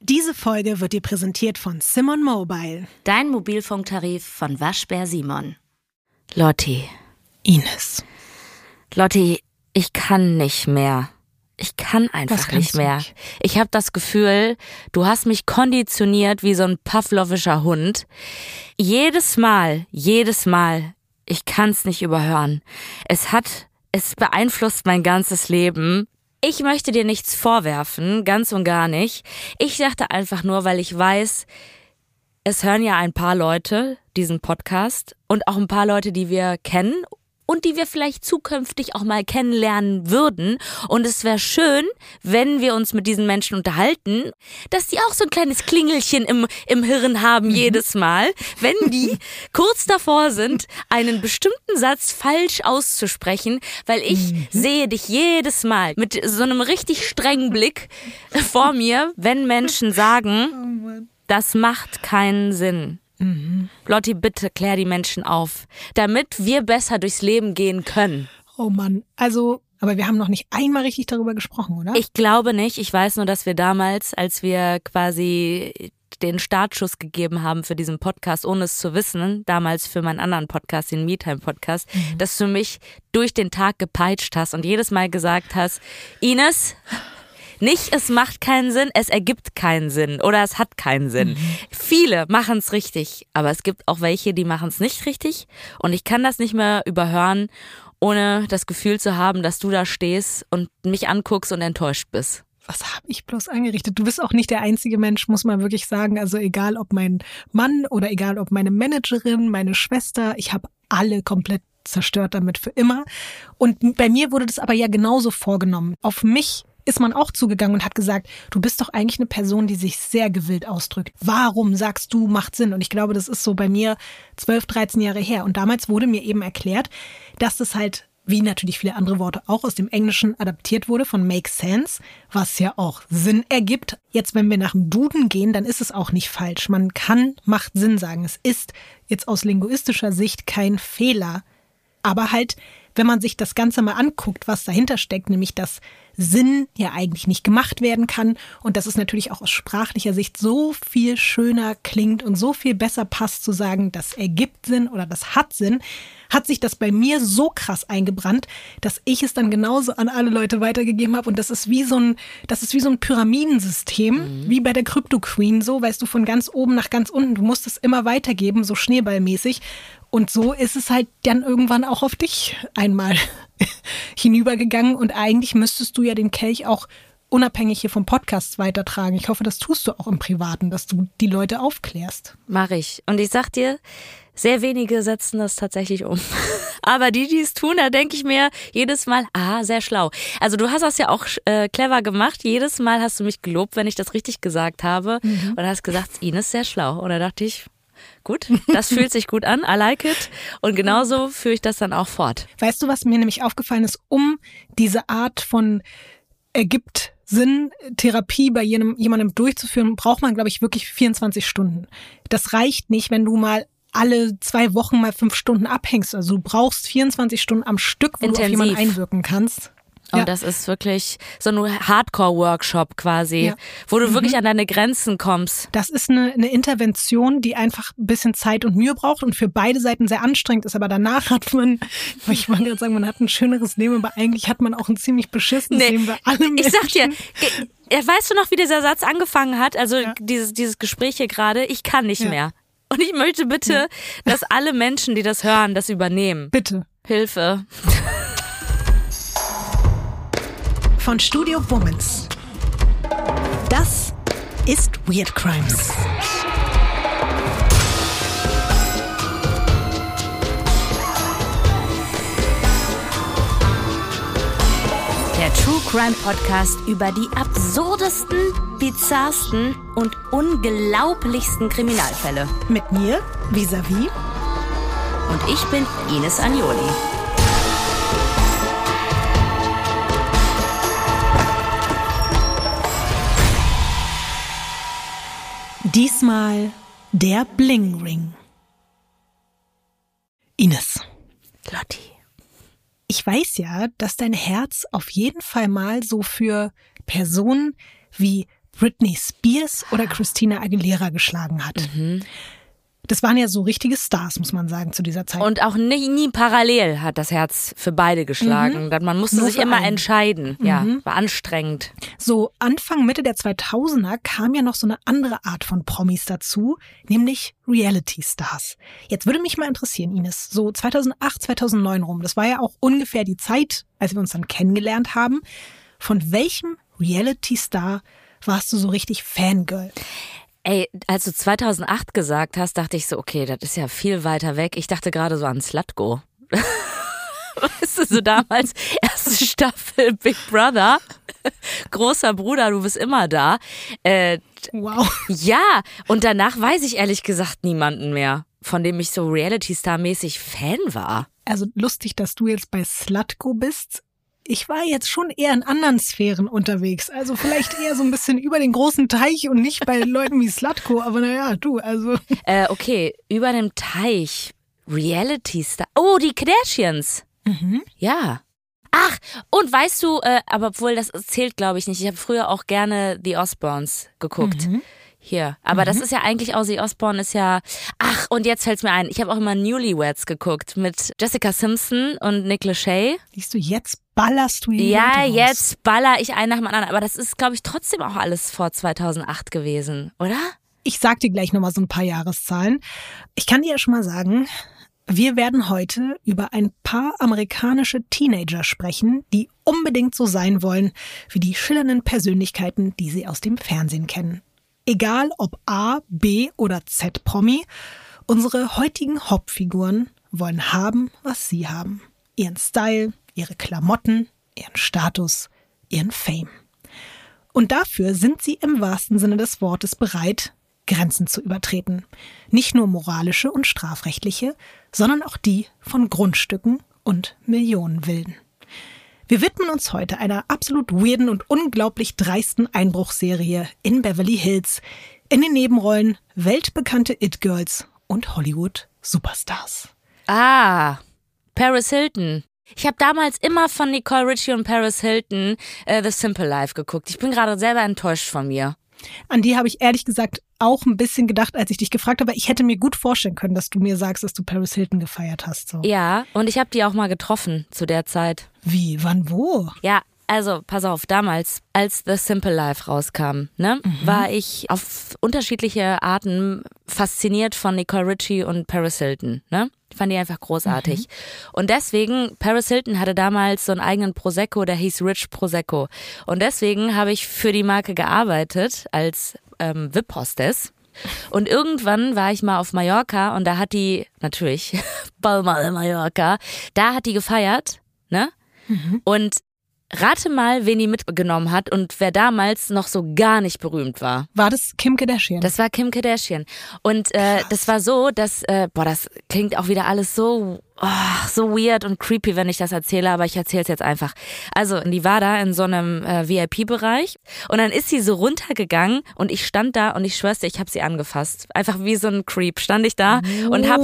Diese Folge wird dir präsentiert von Simon Mobile. Dein Mobilfunktarif von Waschbär Simon. Lotti. Ines. Lotti, ich kann nicht mehr. Ich kann einfach nicht mehr. Ich habe das Gefühl, du hast mich konditioniert wie so ein pavlovischer Hund. Jedes Mal, ich kann es nicht überhören. Es beeinflusst mein ganzes Leben. Ich möchte dir nichts vorwerfen, ganz und gar nicht. Ich dachte einfach nur, weil ich weiß, es hören ja ein paar Leute diesen Podcast und auch ein paar Leute, die wir kennen und die wir vielleicht zukünftig auch mal kennenlernen würden. Und es wäre schön, wenn wir uns mit diesen Menschen unterhalten, dass die auch so ein kleines Klingelchen im Hirn haben jedes Mal, wenn die kurz davor sind, einen bestimmten Satz falsch auszusprechen, weil ich sehe dich jedes Mal mit so einem richtig strengen Blick vor mir, wenn Menschen sagen, das macht keinen Sinn. Lotti, bitte klär die Menschen auf, damit wir besser durchs Leben gehen können. Oh Mann, aber wir haben noch nicht einmal richtig darüber gesprochen, oder? Ich glaube nicht. Ich weiß nur, dass wir damals, als wir quasi den Startschuss gegeben haben für diesen Podcast, ohne es zu wissen, damals für meinen anderen Podcast, den MeTime-Podcast, dass du mich durch den Tag gepeitscht hast und jedes Mal gesagt hast, Ines, nicht, es macht keinen Sinn, es ergibt keinen Sinn oder es hat keinen Sinn. Viele machen es richtig, aber es gibt auch welche, die machen es nicht richtig und ich kann das nicht mehr überhören, ohne das Gefühl zu haben, dass du da stehst und mich anguckst und enttäuscht bist. Was habe ich bloß angerichtet? Du bist auch nicht der einzige Mensch, muss man wirklich sagen. Also egal, ob mein Mann oder egal, ob meine Managerin, meine Schwester, ich habe alle komplett zerstört damit für immer. Und bei mir wurde das aber ja genauso vorgenommen. Auf mich ist man auch zugegangen und hat gesagt, du bist doch eigentlich eine Person, die sich sehr gewillt ausdrückt. Warum sagst du, macht Sinn? Und ich glaube, das ist so bei mir 12, 13 Jahre her. Und damals wurde mir eben erklärt, dass das halt, wie natürlich viele andere Worte auch, aus dem Englischen adaptiert wurde von make sense, was ja auch Sinn ergibt. Jetzt, wenn wir nach dem Duden gehen, dann ist es auch nicht falsch. Man kann, macht Sinn sagen. Es ist jetzt aus linguistischer Sicht kein Fehler. Aber halt, wenn man sich das Ganze mal anguckt, was dahinter steckt, nämlich dass Sinn ja eigentlich nicht gemacht werden kann und dass es natürlich auch aus sprachlicher Sicht so viel schöner klingt und so viel besser passt zu sagen, das ergibt Sinn oder das hat Sinn, hat sich das bei mir so krass eingebrannt, dass ich es dann genauso an alle Leute weitergegeben habe und das ist wie so ein Pyramidensystem, wie bei der Crypto Queen, so, weißt du, von ganz oben nach ganz unten, du musst es immer weitergeben, so schneeballmäßig. Und so ist es halt dann irgendwann auch auf dich einmal hinübergegangen. Und eigentlich müsstest du ja den Kelch auch unabhängig hier vom Podcast weitertragen. Ich hoffe, das tust du auch im Privaten, dass du die Leute aufklärst. Mach ich. Und ich sag dir, sehr wenige setzen das tatsächlich um. Aber die es tun, da denke ich mir jedes Mal, sehr schlau. Also du hast das ja auch clever gemacht. Jedes Mal hast du mich gelobt, wenn ich das richtig gesagt habe. Und hast gesagt, Ines, sehr schlau. Und da dachte ich, gut, das fühlt sich gut an, I like it. Und genauso führe ich das dann auch fort. Weißt du, was mir nämlich aufgefallen ist, um diese Art von ergibt Sinn, Therapie bei jemandem durchzuführen, braucht man, glaube ich, wirklich 24 Stunden. Das reicht nicht, wenn du mal alle 2 Wochen mal 5 Stunden abhängst. Also du brauchst 24 Stunden am Stück, wo du auf jemanden einwirken kannst. Und das ist wirklich so ein Hardcore-Workshop quasi, wo du wirklich an deine Grenzen kommst. Das ist eine Intervention, die einfach ein bisschen Zeit und Mühe braucht und für beide Seiten sehr anstrengend ist. Aber danach hat man, ich wollte gerade sagen, man hat ein schöneres Leben, aber eigentlich hat man auch ein ziemlich beschissenes Leben bei allem. Ich sag dir, weißt du noch, wie dieser Satz angefangen hat? Also dieses Gespräch hier gerade, ich kann nicht mehr. Und ich möchte bitte, dass alle Menschen, die das hören, das übernehmen. Bitte. Hilfe. Von Studio Womans. Das ist Weird Crimes. Der True Crime Podcast über die absurdesten, bizarrsten und unglaublichsten Kriminalfälle. Mit mir, Vis-a-vis. Und ich bin Ines Agnoli. Diesmal der Bling Ring. Ines. Lotti. Ich weiß ja, dass dein Herz auf jeden Fall mal so für Personen wie Britney Spears oder Christina Aguilera geschlagen hat. Das waren ja so richtige Stars, muss man sagen, zu dieser Zeit. Und auch nie parallel hat das Herz für beide geschlagen. Man musste Nur sich für immer einen. entscheiden. Ja, war anstrengend. So Anfang, Mitte der 2000er kam ja noch so eine andere Art von Promis dazu, nämlich Reality-Stars. Jetzt würde mich mal interessieren, Ines, so 2008, 2009 rum, das war ja auch ungefähr die Zeit, als wir uns dann kennengelernt haben. Von welchem Reality-Star warst du so richtig Fangirl? Ey, als du 2008 gesagt hast, dachte ich so, okay, das ist ja viel weiter weg. Ich dachte gerade so an Slutko. Weißt du, so damals, erste Staffel Big Brother, großer Bruder, du bist immer da. Wow. Ja, und danach weiß ich ehrlich gesagt niemanden mehr, von dem ich so Reality-Star-mäßig Fan war. Also lustig, dass du jetzt bei Slutko bist. Ich war jetzt schon eher in anderen Sphären unterwegs. Also vielleicht eher so ein bisschen über den großen Teich und nicht bei Leuten wie Slutko. Aber naja, du, also. Okay, über dem Teich. Reality-Star. Oh, die Kardashians. Ja. Ach, und weißt du, aber obwohl das zählt, glaube ich nicht. Ich habe früher auch gerne The Osbournes geguckt. Hier. Aber das ist ja eigentlich, Ozzy Osbourne ist ja, ach, und jetzt fällt's mir ein, ich habe auch immer Newlyweds geguckt mit Jessica Simpson und Nick Lachey. Siehst du, jetzt ballerst du hier. Ja, jetzt baller ich einen nach dem anderen. Aber das ist, glaube ich, trotzdem auch alles vor 2008 gewesen, oder? Ich sag dir gleich nochmal so ein paar Jahreszahlen. Ich kann dir ja schon mal sagen, wir werden heute über ein paar amerikanische Teenager sprechen, die unbedingt so sein wollen wie die schillernden Persönlichkeiten, die sie aus dem Fernsehen kennen. Egal ob A, B oder Z-Promi, unsere heutigen Hauptfiguren wollen haben, was sie haben. Ihren Style, ihre Klamotten, ihren Status, ihren Fame. Und dafür sind sie im wahrsten Sinne des Wortes bereit, Grenzen zu übertreten. Nicht nur moralische und strafrechtliche, sondern auch die von Grundstücken und Millionenwilden. Wir widmen uns heute einer absolut weirden und unglaublich dreisten Einbruchserie in Beverly Hills. In den Nebenrollen weltbekannte It-Girls und Hollywood-Superstars. Ah, Paris Hilton. Ich habe damals immer von Nicole Richie und Paris Hilton The Simple Life geguckt. Ich bin gerade selber enttäuscht von mir. An die habe ich ehrlich gesagt auch ein bisschen gedacht, als ich dich gefragt habe. Ich hätte mir gut vorstellen können, dass du mir sagst, dass du Paris Hilton gefeiert hast. So. Ja, und ich habe die auch mal getroffen zu der Zeit. Wie? Wann? Wo? Ja, also pass auf, damals, als The Simple Life rauskam, ne, war ich auf unterschiedliche Arten fasziniert von Nicole Richie und Paris Hilton, ne? Ich fand die einfach großartig. Und deswegen, Paris Hilton hatte damals so einen eigenen Prosecco, der hieß Rich Prosecco. Und deswegen habe ich für die Marke gearbeitet als VIP-Hostess. Und irgendwann war ich mal auf Mallorca und da hat die, natürlich, Palma de Mallorca, da hat die gefeiert, ne? Und rate mal, wen die mitgenommen hat und wer damals noch so gar nicht berühmt war. War das Kim Kardashian? Das war Kim Kardashian. Und das war so, dass, das klingt auch wieder alles so weird und creepy, wenn ich das erzähle, aber ich erzähle es jetzt einfach. Also, die war da in so einem VIP-Bereich und dann ist sie so runtergegangen und ich stand da und ich schwör's dir, ich habe sie angefasst. Einfach wie so ein Creep stand ich da und hab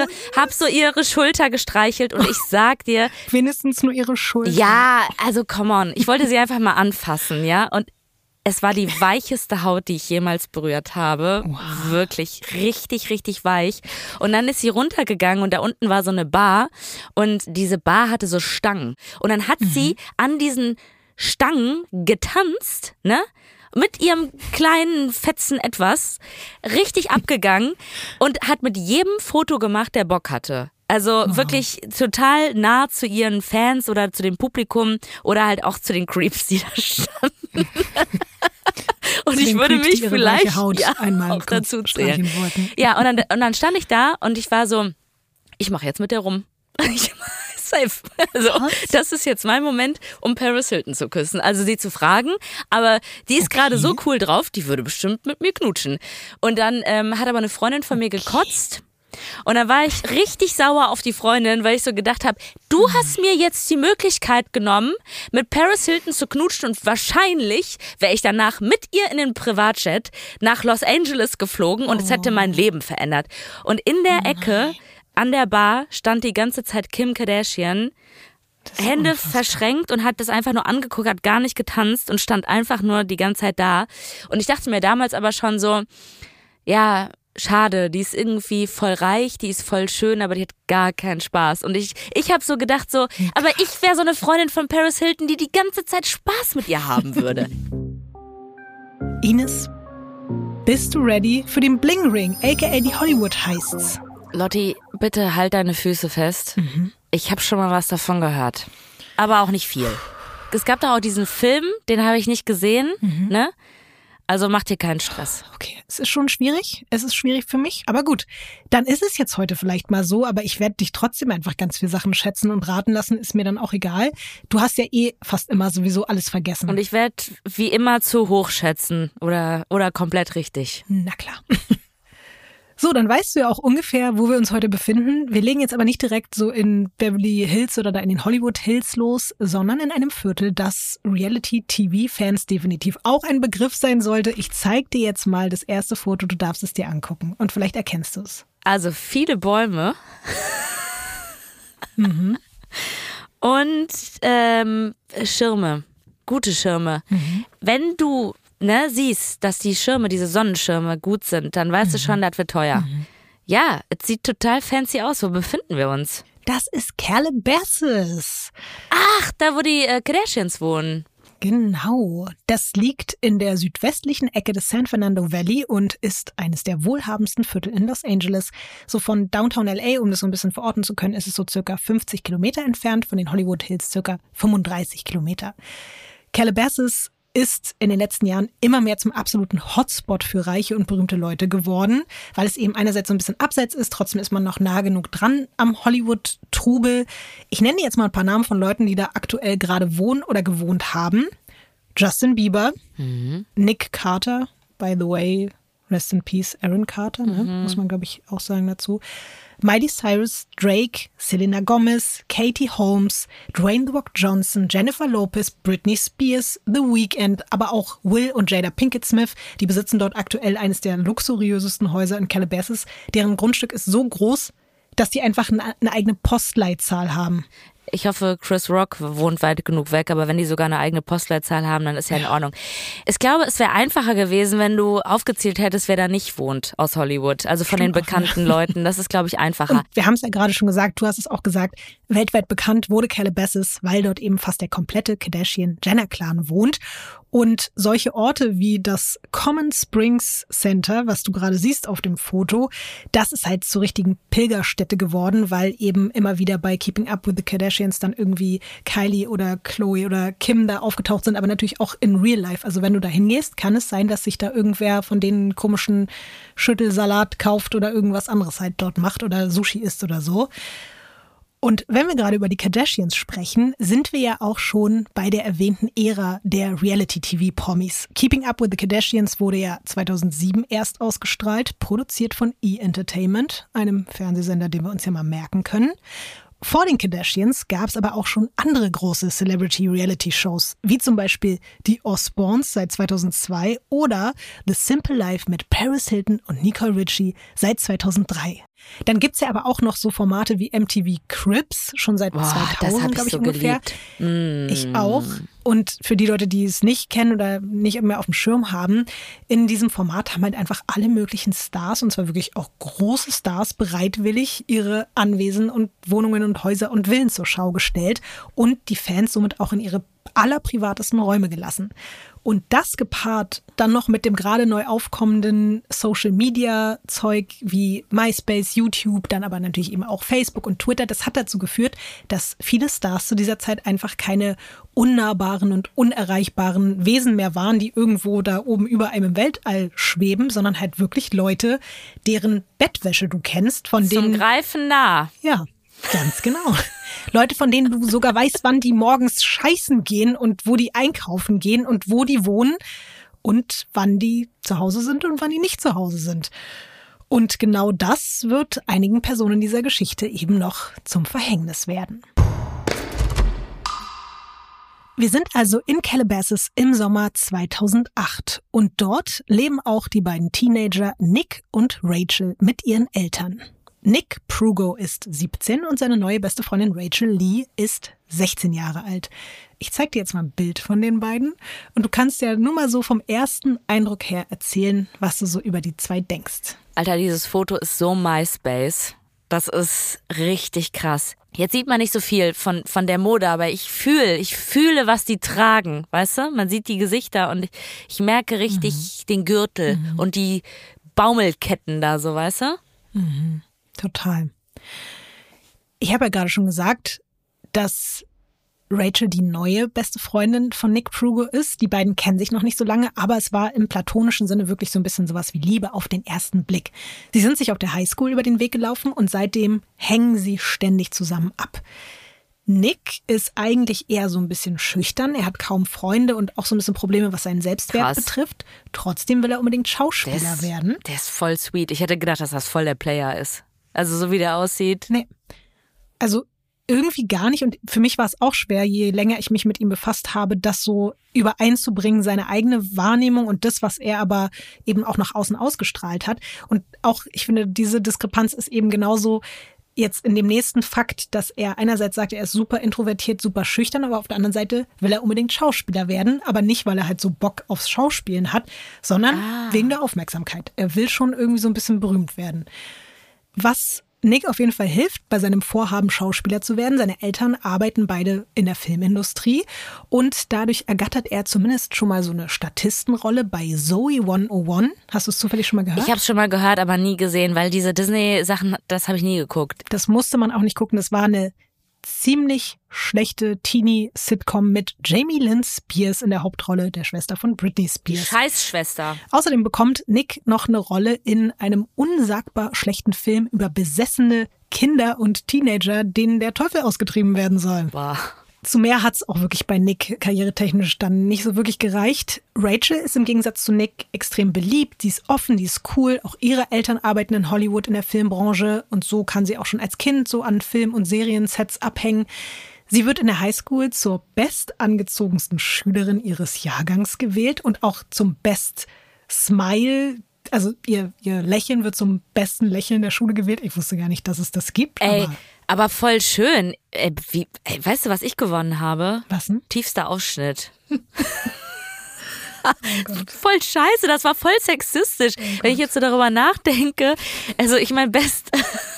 so ihre Schulter gestreichelt und ich sag dir... Wenigstens nur ihre Schulter. Ja, also come on. Ich wollte sie einfach mal anfassen, ja, und es war die weicheste Haut, die ich jemals berührt habe. Wow. Wirklich richtig, richtig weich. Und dann ist sie runtergegangen und da unten war so eine Bar und diese Bar hatte so Stangen. Und dann hat sie an diesen Stangen getanzt, ne? Mit ihrem kleinen Fetzen etwas, richtig abgegangen und hat mit jedem Foto gemacht, der Bock hatte. Also wirklich total nah zu ihren Fans oder zu dem Publikum oder halt auch zu den Creeps, die da standen. Und ich würde mich vielleicht auch dazu zählen. Ja, und dann stand ich da und ich war so, ich mache jetzt mit der rum. Safe. Also, das ist jetzt mein Moment, um Paris Hilton zu küssen. Also sie zu fragen, aber die ist gerade so cool drauf, die würde bestimmt mit mir knutschen. Und dann hat aber eine Freundin von mir gekotzt. Und dann war ich richtig sauer auf die Freundin, weil ich so gedacht habe, du hast mir jetzt die Möglichkeit genommen, mit Paris Hilton zu knutschen und wahrscheinlich wäre ich danach mit ihr in den Privatjet nach Los Angeles geflogen und es hätte mein Leben verändert. Und in der Ecke an der Bar stand die ganze Zeit Kim Kardashian Hände verschränkt und hat das einfach nur angeguckt, hat gar nicht getanzt und stand einfach nur die ganze Zeit da. Und ich dachte mir damals aber schon so, ja, schade, die ist irgendwie voll reich, die ist voll schön, aber die hat gar keinen Spaß. Und ich habe so gedacht so, aber ich wäre so eine Freundin von Paris Hilton, die ganze Zeit Spaß mit ihr haben würde. Ines, bist du ready für den Bling Ring, aka die Hollywood Heists? Lotti, bitte halt deine Füße fest. Ich habe schon mal was davon gehört. Aber auch nicht viel. Es gab da auch diesen Film, den habe ich nicht gesehen, ne? Also mach dir keinen Stress. Okay, es ist schon schwierig. Es ist schwierig für mich. Aber gut, dann ist es jetzt heute vielleicht mal so. Aber ich werde dich trotzdem einfach ganz viele Sachen schätzen und raten lassen. Ist mir dann auch egal. Du hast ja fast immer sowieso alles vergessen. Und ich werde wie immer zu hoch schätzen. Oder komplett richtig. Na klar. So, dann weißt du ja auch ungefähr, wo wir uns heute befinden. Wir legen jetzt aber nicht direkt so in Beverly Hills oder da in den Hollywood Hills los, sondern in einem Viertel, das Reality-TV-Fans definitiv auch ein Begriff sein sollte. Ich zeig dir jetzt mal das erste Foto, du darfst es dir angucken und vielleicht erkennst du es. Also viele Bäume und Schirme, gute Schirme. Wenn du siehst, dass die Schirme, diese Sonnenschirme gut sind, dann weißt du schon, das wird teuer. Ja, es sieht total fancy aus. Wo befinden wir uns? Das ist Calabasas. Ach, da wo die Kardashians wohnen. Genau. Das liegt in der südwestlichen Ecke des San Fernando Valley und ist eines der wohlhabendsten Viertel in Los Angeles. So von Downtown LA, um das so ein bisschen verorten zu können, ist es so circa 50 Kilometer entfernt, von den Hollywood Hills circa 35 Kilometer. Calabasas ist in den letzten Jahren immer mehr zum absoluten Hotspot für reiche und berühmte Leute geworden, weil es eben einerseits so ein bisschen abseits ist, trotzdem ist man noch nah genug dran am Hollywood-Trubel. Ich nenne dir jetzt mal ein paar Namen von Leuten, die da aktuell gerade wohnen oder gewohnt haben. Justin Bieber, Nick Carter, by the way, rest in peace, Aaron Carter, muss man glaube ich auch sagen dazu. Miley Cyrus, Drake, Selena Gomez, Katie Holmes, Dwayne The Rock Johnson, Jennifer Lopez, Britney Spears, The Weeknd, aber auch Will und Jada Pinkett Smith. Die besitzen dort aktuell eines der luxuriösesten Häuser in Calabasas. Deren Grundstück ist so groß, dass die einfach eine eigene Postleitzahl haben. Ich hoffe, Chris Rock wohnt weit genug weg, aber wenn die sogar eine eigene Postleitzahl haben, dann ist ja in Ordnung. Ich glaube, es wäre einfacher gewesen, wenn du aufgezählt hättest, wer da nicht wohnt aus Hollywood. Also von den bekannten Leuten. Das ist, glaube ich, einfacher. Und wir haben es ja gerade schon gesagt, du hast es auch gesagt, weltweit bekannt wurde Calabasas, weil dort eben fast der komplette Kardashian-Jenner-Clan wohnt. Und solche Orte wie das Common Springs Center, was du gerade siehst auf dem Foto, das ist halt zur richtigen Pilgerstätte geworden, weil eben immer wieder bei Keeping Up with the Kardashians dann irgendwie Kylie oder Khloe oder Kim da aufgetaucht sind, aber natürlich auch in Real Life. Also wenn du da hingehst, kann es sein, dass sich da irgendwer von denen komischen Schüttelsalat kauft oder irgendwas anderes halt dort macht oder Sushi isst oder so. Und wenn wir gerade über die Kardashians sprechen, sind wir ja auch schon bei der erwähnten Ära der Reality-TV-Promis. Keeping Up with the Kardashians wurde ja 2007 erst ausgestrahlt, produziert von E! Entertainment, einem Fernsehsender, den wir uns ja mal merken können. Vor den Kardashians gab es aber auch schon andere große Celebrity-Reality-Shows, wie zum Beispiel die Osbournes seit 2002 oder The Simple Life mit Paris Hilton und Nicole Richie seit 2003. Dann gibt's ja aber auch noch so Formate wie MTV Cribs, schon seit 2000, glaube ich, so ungefähr. Ich auch. Und für die Leute, die es nicht kennen oder nicht mehr auf dem Schirm haben, in diesem Format haben halt einfach alle möglichen Stars, und zwar wirklich auch große Stars, bereitwillig ihre Anwesen und Wohnungen und Häuser und Villen zur Schau gestellt und die Fans somit auch in ihre allerprivatesten Räume gelassen. Und das gepaart dann noch mit dem gerade neu aufkommenden Social-Media-Zeug wie MySpace, YouTube, dann aber natürlich eben auch Facebook und Twitter, das hat dazu geführt, dass viele Stars zu dieser Zeit einfach keine unnahbaren und unerreichbaren Wesen mehr waren, die irgendwo da oben über einem im Weltall schweben, sondern halt wirklich Leute, deren Bettwäsche du kennst, von denen... Zum Greifen nah. Ja, ganz genau. Leute, von denen du sogar weißt, wann die morgens scheißen gehen und wo die einkaufen gehen und wo die wohnen und wann die zu Hause sind und wann die nicht zu Hause sind. Und genau das wird einigen Personen dieser Geschichte eben noch zum Verhängnis werden. Wir sind also in Calabasas im Sommer 2008 und dort leben auch die beiden Teenager Nick und Rachel mit ihren Eltern. Nick Prugo ist 17 und seine neue beste Freundin Rachel Lee ist 16 Jahre alt. Ich zeig dir jetzt mal ein Bild von den beiden und du kannst ja nur mal so vom ersten Eindruck her erzählen, was du so über die zwei denkst. Alter, dieses Foto ist so MySpace. Das ist richtig krass. Jetzt sieht man nicht so viel von der Mode, aber ich fühle, was die tragen, weißt du? Man sieht die Gesichter und ich merke richtig den Gürtel und die Baumelketten da so, weißt du? Mhm. Total. Ich habe ja gerade schon gesagt, dass Rachel die neue beste Freundin von Nick Prugo ist. Die beiden kennen sich noch nicht so lange, aber es war im platonischen Sinne wirklich so ein bisschen sowas wie Liebe auf den ersten Blick. Sie sind sich auf der Highschool über den Weg gelaufen und seitdem hängen sie ständig zusammen ab. Nick ist eigentlich eher so ein bisschen schüchtern. Er hat kaum Freunde und auch so ein bisschen Probleme, was seinen Selbstwert betrifft. Trotzdem will er unbedingt Schauspieler werden. Der ist voll sweet. Ich hätte gedacht, dass das voll der Player ist. Also so wie der aussieht. Nee. Also irgendwie gar nicht. Und für mich war es auch schwer, je länger ich mich mit ihm befasst habe, das so übereinzubringen, seine eigene Wahrnehmung und das, was er aber eben auch nach außen ausgestrahlt hat. Und auch, ich finde, diese Diskrepanz ist eben genauso jetzt in dem nächsten Fakt, dass er einerseits sagt, er ist super introvertiert, super schüchtern, aber auf der anderen Seite will er unbedingt Schauspieler werden, aber nicht, weil er halt so Bock aufs Schauspielen hat, sondern wegen der Aufmerksamkeit. Er will schon irgendwie so ein bisschen berühmt werden. Was Nick auf jeden Fall hilft bei seinem Vorhaben, Schauspieler zu werden. Seine Eltern arbeiten beide in der Filmindustrie und dadurch ergattert er zumindest schon mal so eine Statistenrolle bei Zoey 101. Hast du es zufällig schon mal gehört? Ich habe es schon mal gehört, aber nie gesehen, weil diese Disney-Sachen, das habe ich nie geguckt. Das musste man auch nicht gucken. Das war eine ziemlich schlechte Teenie-Sitcom mit Jamie Lynn Spears in der Hauptrolle, der Schwester von Britney Spears. Scheißschwester. Außerdem bekommt Nick noch eine Rolle in einem unsagbar schlechten Film über besessene Kinder und Teenager, denen der Teufel ausgetrieben werden soll. Boah. Zu mehr hat's auch wirklich bei Nick karrieretechnisch dann nicht so wirklich gereicht. Rachel ist im Gegensatz zu Nick extrem beliebt, die ist offen, die ist cool. Auch ihre Eltern arbeiten in Hollywood in der Filmbranche und so kann sie auch schon als Kind so an Film- und Seriensets abhängen. Sie wird in der Highschool zur bestangezogensten Schülerin ihres Jahrgangs gewählt und auch zum Best Smile. Also ihr Lächeln wird zum besten Lächeln der Schule gewählt. Ich wusste gar nicht, dass es das gibt. Aber voll schön. Weißt du, was ich gewonnen habe? Was denn? Tiefster Ausschnitt. Voll scheiße, das war voll sexistisch. Wenn ich jetzt so darüber nachdenke. Also ich meine, best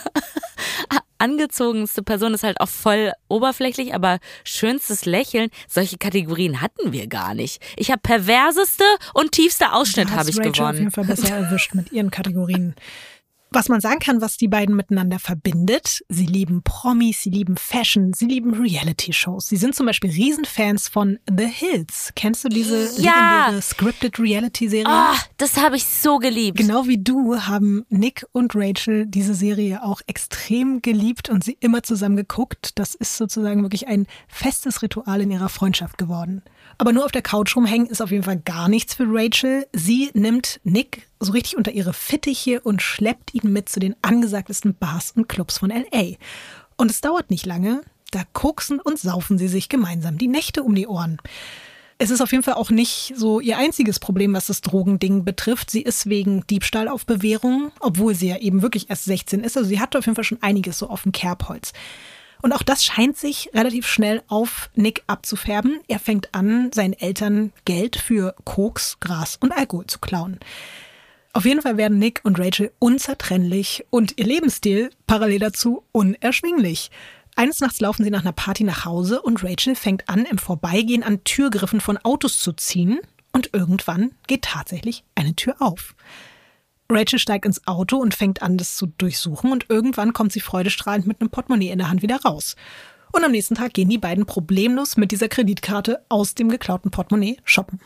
angezogenste Person ist halt auch voll oberflächlich, aber schönstes Lächeln, solche Kategorien hatten wir gar nicht. Ich habe perverseste und tiefster Ausschnitt habe ich Rachel gewonnen. Auf jeden Fall besser erwischt mit ihren Kategorien. Was man sagen kann, was die beiden miteinander verbindet, sie lieben Promis, sie lieben Fashion, sie lieben Reality-Shows. Sie sind zum Beispiel Riesenfans von The Hills. Kennst du diese legendäre Scripted Reality-Serie? Oh, das habe ich so geliebt. Genau wie du haben Nick und Rachel diese Serie auch extrem geliebt und sie immer zusammen geguckt. Das ist sozusagen wirklich ein festes Ritual in ihrer Freundschaft geworden. Aber nur auf der Couch rumhängen ist auf jeden Fall gar nichts für Rachel. Sie nimmt Nick so richtig unter ihre Fittiche und schleppt ihn mit zu den angesagtesten Bars und Clubs von L.A. Und es dauert nicht lange, da koksen und saufen sie sich gemeinsam die Nächte um die Ohren. Es ist auf jeden Fall auch nicht so ihr einziges Problem, was das Drogending betrifft. Sie ist wegen Diebstahl auf Bewährung, obwohl sie ja eben wirklich erst 16 ist. Also sie hatte auf jeden Fall schon einiges so auf dem Kerbholz. Und auch das scheint sich relativ schnell auf Nick abzufärben. Er fängt an, seinen Eltern Geld für Koks, Gras und Alkohol zu klauen. Auf jeden Fall werden Nick und Rachel unzertrennlich und ihr Lebensstil parallel dazu unerschwinglich. Eines Nachts laufen sie nach einer Party nach Hause und Rachel fängt an, im Vorbeigehen an Türgriffen von Autos zu ziehen und irgendwann geht tatsächlich eine Tür auf. Rachel steigt ins Auto und fängt an, das zu durchsuchen und irgendwann kommt sie freudestrahlend mit einem Portemonnaie in der Hand wieder raus. Und am nächsten Tag gehen die beiden problemlos mit dieser Kreditkarte aus dem geklauten Portemonnaie shoppen.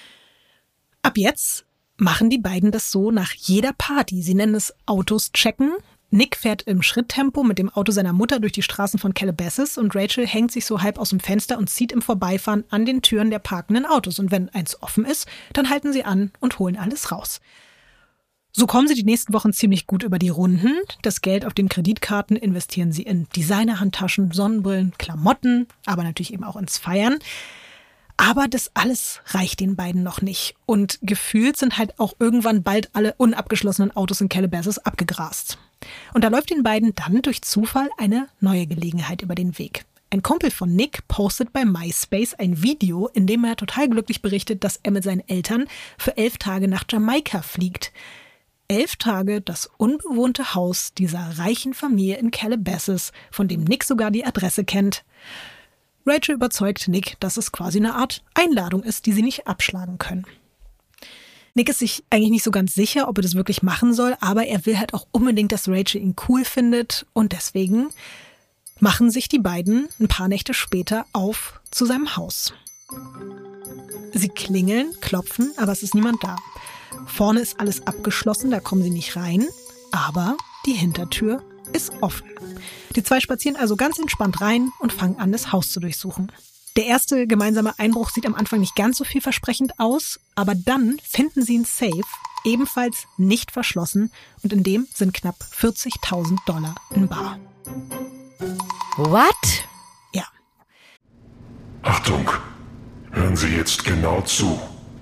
Ab jetzt machen die beiden das so nach jeder Party. Sie nennen es Autos checken. Nick fährt im Schritttempo mit dem Auto seiner Mutter durch die Straßen von Calabasas und Rachel hängt sich so halb aus dem Fenster und zieht im Vorbeifahren an den Türen der parkenden Autos. Und wenn eins offen ist, dann halten sie an und holen alles raus. So kommen sie die nächsten Wochen ziemlich gut über die Runden. Das Geld auf den Kreditkarten investieren sie in Designer-Handtaschen, Sonnenbrillen, Klamotten, aber natürlich eben auch ins Feiern. Aber das alles reicht den beiden noch nicht. Und gefühlt sind halt auch irgendwann bald alle unabgeschlossenen Autos in Calabasas abgegrast. Und da läuft den beiden dann durch Zufall eine neue Gelegenheit über den Weg. Ein Kumpel von Nick postet bei MySpace ein Video, in dem er total glücklich berichtet, dass er mit seinen Eltern für 11 Tage nach Jamaika fliegt. 11 Tage das unbewohnte Haus dieser reichen Familie in Calabasas, von dem Nick sogar die Adresse kennt. Rachel überzeugt Nick, dass es quasi eine Art Einladung ist, die sie nicht abschlagen können. Nick ist sich eigentlich nicht so ganz sicher, ob er das wirklich machen soll, aber er will halt auch unbedingt, dass Rachel ihn cool findet und deswegen machen sich die beiden ein paar Nächte später auf zu seinem Haus. Sie klingeln, klopfen, aber es ist niemand da. Vorne ist alles abgeschlossen, da kommen sie nicht rein, aber die Hintertür ist offen. Die zwei spazieren also ganz entspannt rein und fangen an, das Haus zu durchsuchen. Der erste gemeinsame Einbruch sieht am Anfang nicht ganz so vielversprechend aus, aber dann finden sie einen Safe, ebenfalls nicht verschlossen, und in dem sind knapp $40.000 in bar. What? Ja. Achtung, hören Sie jetzt genau zu.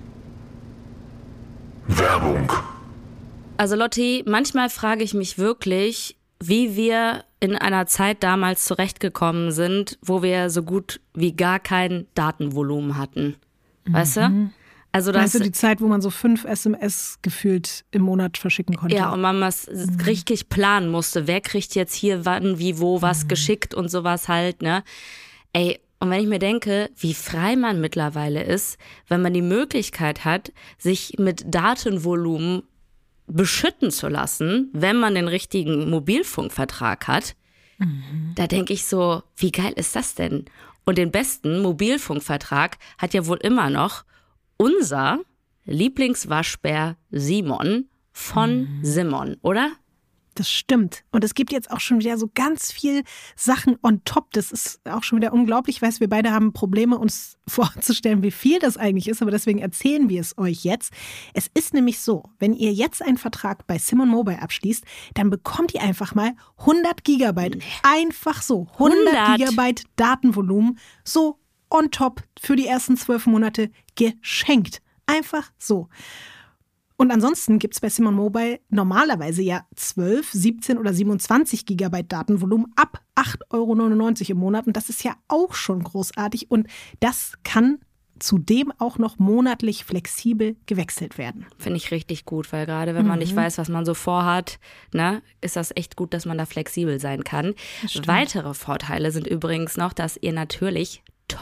Werbung. Also Lotti, manchmal frage ich mich wirklich, wie wir in einer Zeit damals zurechtgekommen sind, wo wir so gut wie gar kein Datenvolumen hatten. Weißt du? Also das, weißt du, die Zeit, wo man so 5 SMS gefühlt im Monat verschicken konnte? Ja, und man was richtig planen musste. Wer kriegt jetzt hier wann, wie, wo, was geschickt und sowas halt, ne? Ey, und wenn ich mir denke, wie frei man mittlerweile ist, wenn man die Möglichkeit hat, sich mit Datenvolumen beschütten zu lassen, wenn man den richtigen Mobilfunkvertrag hat, da denke ich so, wie geil ist das denn? Und den besten Mobilfunkvertrag hat ja wohl immer noch unser Lieblingswaschbär Simon von Simon, oder? Das stimmt. Und es gibt jetzt auch schon wieder so ganz viel Sachen on top. Das ist auch schon wieder unglaublich. Ich weiß, wir beide haben Probleme, uns vorzustellen, wie viel das eigentlich ist. Aber deswegen erzählen wir es euch jetzt. Es ist nämlich so, wenn ihr jetzt einen Vertrag bei Simon Mobile abschließt, dann bekommt ihr einfach mal 100 Gigabyte. Einfach so. 100 Gigabyte Datenvolumen. So on top für die ersten 12 Monate geschenkt. Einfach so. Und ansonsten gibt es bei Simon Mobile normalerweise ja 12, 17 oder 27 Gigabyte Datenvolumen ab 8,99 € im Monat. Und das ist ja auch schon großartig. Und das kann zudem auch noch monatlich flexibel gewechselt werden. Finde ich richtig gut, weil gerade wenn man nicht weiß, was man so vorhat, ne, ist das echt gut, dass man da flexibel sein kann. Weitere Vorteile sind übrigens noch, dass ihr natürlich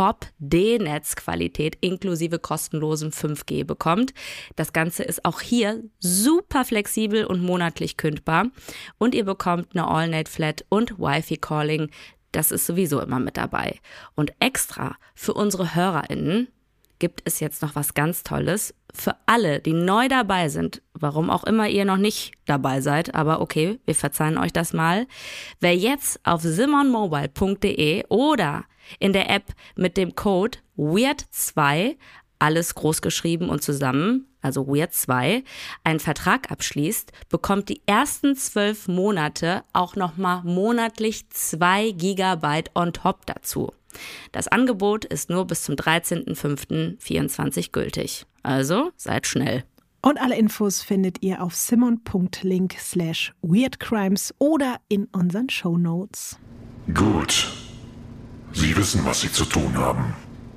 Top-D-Netzqualität inklusive kostenlosem 5G bekommt. Das Ganze ist auch hier super flexibel und monatlich kündbar. Und ihr bekommt eine All-Net-Flat und Wi-Fi-Calling. Das ist sowieso immer mit dabei. Und extra für unsere HörerInnen gibt es jetzt noch was ganz Tolles. Für alle, die neu dabei sind, warum auch immer ihr noch nicht dabei seid, aber okay, wir verzeihen euch das mal. Wer jetzt auf simonmobile.de oder in der App mit dem Code WEIRD2, alles groß geschrieben und zusammen, also WEIRD2, einen Vertrag abschließt, bekommt die ersten 12 Monate auch nochmal monatlich 2 Gigabyte on top dazu. Das Angebot ist nur bis zum 13.05.24 gültig. Also seid schnell. Und alle Infos findet ihr auf simon.link/weirdcrimes oder in unseren Shownotes. Gut. Sie wissen, was Sie zu tun haben.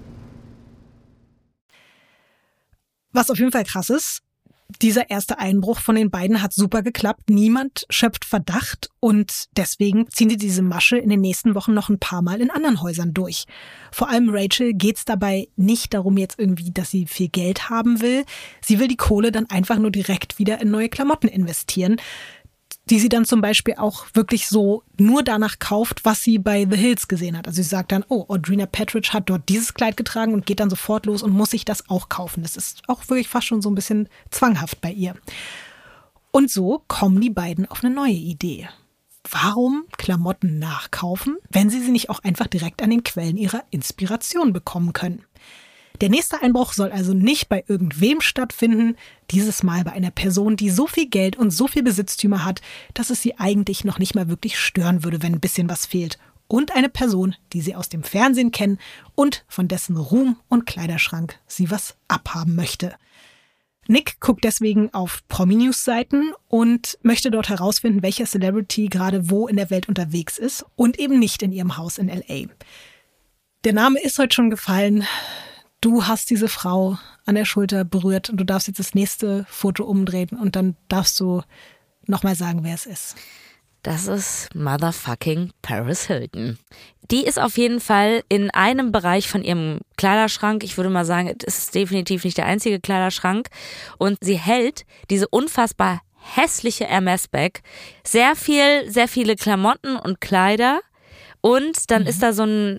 Was auf jeden Fall krass ist, dieser erste Einbruch von den beiden hat super geklappt. Niemand schöpft Verdacht und deswegen ziehen sie diese Masche in den nächsten Wochen noch ein paar Mal in anderen Häusern durch. Vor allem Rachel geht's dabei nicht darum jetzt irgendwie, dass sie viel Geld haben will. Sie will die Kohle dann einfach nur direkt wieder in neue Klamotten investieren, die sie dann zum Beispiel auch wirklich so nur danach kauft, was sie bei The Hills gesehen hat. Also sie sagt dann, oh, Audrina Patridge hat dort dieses Kleid getragen und geht dann sofort los und muss sich das auch kaufen. Das ist auch wirklich fast schon so ein bisschen zwanghaft bei ihr. Und so kommen die beiden auf eine neue Idee. Warum Klamotten nachkaufen, wenn sie nicht auch einfach direkt an den Quellen ihrer Inspiration bekommen können? Der nächste Einbruch soll also nicht bei irgendwem stattfinden, dieses Mal bei einer Person, die so viel Geld und so viel Besitztümer hat, dass es sie eigentlich noch nicht mal wirklich stören würde, wenn ein bisschen was fehlt. und eine Person, die sie aus dem Fernsehen kennen und von dessen Ruhm und Kleiderschrank sie was abhaben möchte. Nick guckt deswegen auf Promi-News-Seiten und möchte dort herausfinden, welcher Celebrity gerade wo in der Welt unterwegs ist und eben nicht in ihrem Haus in L.A. Der Name ist heute schon gefallen. Du hast diese Frau an der Schulter berührt und du darfst jetzt das nächste Foto umdrehen und dann darfst du nochmal sagen, wer es ist. Das ist motherfucking Paris Hilton. Die ist auf jeden Fall in einem Bereich von ihrem Kleiderschrank. Ich würde mal sagen, es ist definitiv nicht der einzige Kleiderschrank. Und sie hält diese unfassbar hässliche Hermes-Bag. Sehr viele Klamotten und Kleider. Und dann ist da so ein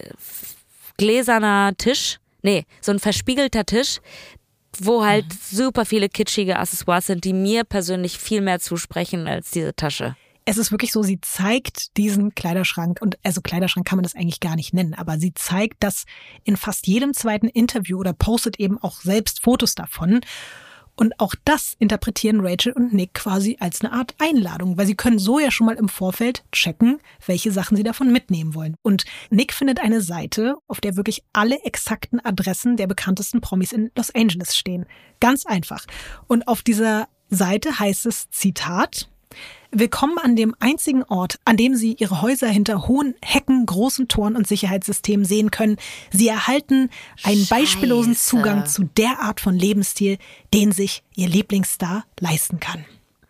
gläserner Tisch. Nee, so ein verspiegelter Tisch, wo halt super viele kitschige Accessoires sind, die mir persönlich viel mehr zusprechen als diese Tasche. Es ist wirklich so, sie zeigt diesen Kleiderschrank, und also Kleiderschrank kann man das eigentlich gar nicht nennen, aber sie zeigt das in fast jedem zweiten Interview oder postet eben auch selbst Fotos davon. Und auch das interpretieren Rachel und Nick quasi als eine Art Einladung, weil sie können so ja schon mal im Vorfeld checken, welche Sachen sie davon mitnehmen wollen. Und Nick findet eine Seite, auf der wirklich alle exakten Adressen der bekanntesten Promis in Los Angeles stehen. Ganz einfach. Und auf dieser Seite heißt es, Zitat: Willkommen an dem einzigen Ort, an dem Sie Ihre Häuser hinter hohen Hecken, großen Toren und Sicherheitssystemen sehen können. Sie erhalten einen beispiellosen Zugang zu der Art von Lebensstil, den sich Ihr Lieblingsstar leisten kann.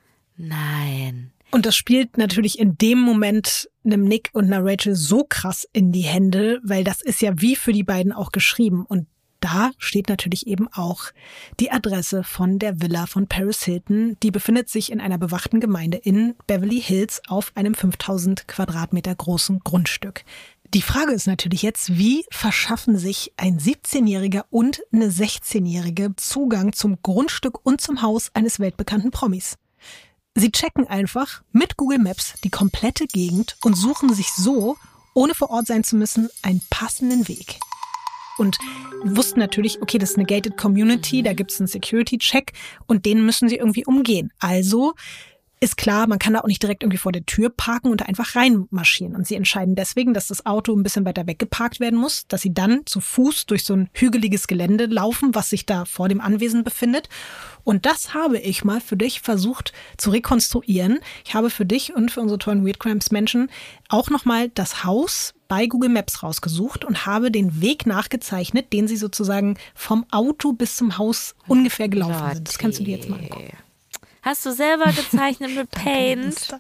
Nein. Und das spielt natürlich in dem Moment einem Nick und einer Rachel so krass in die Hände, weil das ist ja wie für die beiden auch geschrieben. Und da steht natürlich eben auch die Adresse von der Villa von Paris Hilton. Die befindet sich in einer bewachten Gemeinde in Beverly Hills auf einem 5000 Quadratmeter großen Grundstück. Die Frage ist natürlich jetzt, wie verschaffen sich ein 17-Jähriger und eine 16-Jährige Zugang zum Grundstück und zum Haus eines weltbekannten Promis? Sie checken einfach mit Google Maps die komplette Gegend und suchen sich so, ohne vor Ort sein zu müssen, einen passenden Weg. Und wussten natürlich, okay, das ist eine gated Community, da gibt es einen Security-Check und den müssen sie irgendwie umgehen. Also ist klar, man kann da auch nicht direkt irgendwie vor der Tür parken und da einfach reinmarschieren. Und sie entscheiden deswegen, dass das Auto ein bisschen weiter weggeparkt werden muss, dass sie dann zu Fuß durch so ein hügeliges Gelände laufen, was sich da vor dem Anwesen befindet. Und das habe ich mal für dich versucht zu rekonstruieren. Ich habe für dich und für unsere tollen Weird Crimes Menschen auch nochmal das Haus bei Google Maps rausgesucht und habe den Weg nachgezeichnet, den sie sozusagen vom Auto bis zum Haus ungefähr gelaufen sind. Das kannst du dir jetzt mal angucken. Hast du selber gezeichnet mit Paint?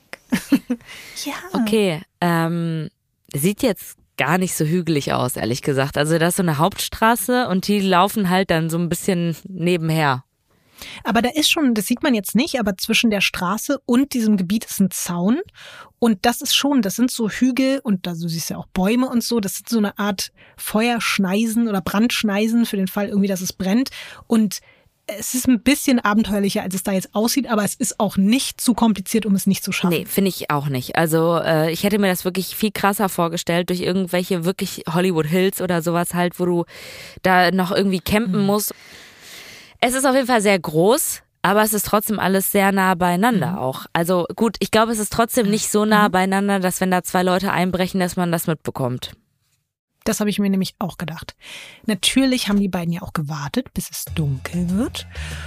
Ja. Okay, sieht jetzt gar nicht so hügelig aus, ehrlich gesagt. Also da ist so eine Hauptstraße und die laufen halt dann so ein bisschen nebenher. Aber da ist schon, das sieht man jetzt nicht, aber zwischen der Straße und diesem Gebiet ist ein Zaun. Und das ist schon, das sind so Hügel und da, du siehst ja auch Bäume und so. Das sind so eine Art Feuerschneisen oder Brandschneisen für den Fall irgendwie, dass es brennt. Und es ist ein bisschen abenteuerlicher, als es da jetzt aussieht, aber es ist auch nicht zu kompliziert, um es nicht zu schaffen. Nee, finde ich auch nicht. Also ich hätte mir das wirklich viel krasser vorgestellt, durch irgendwelche wirklich Hollywood Hills oder sowas halt, wo du da noch irgendwie campen musst. Es ist auf jeden Fall sehr groß, aber es ist trotzdem alles sehr nah beieinander auch. Also gut, ich glaube, es ist trotzdem nicht so nah beieinander, dass wenn da zwei Leute einbrechen, dass man das mitbekommt. Das habe ich mir nämlich auch gedacht. Natürlich haben die beiden ja auch gewartet, bis es dunkel wird.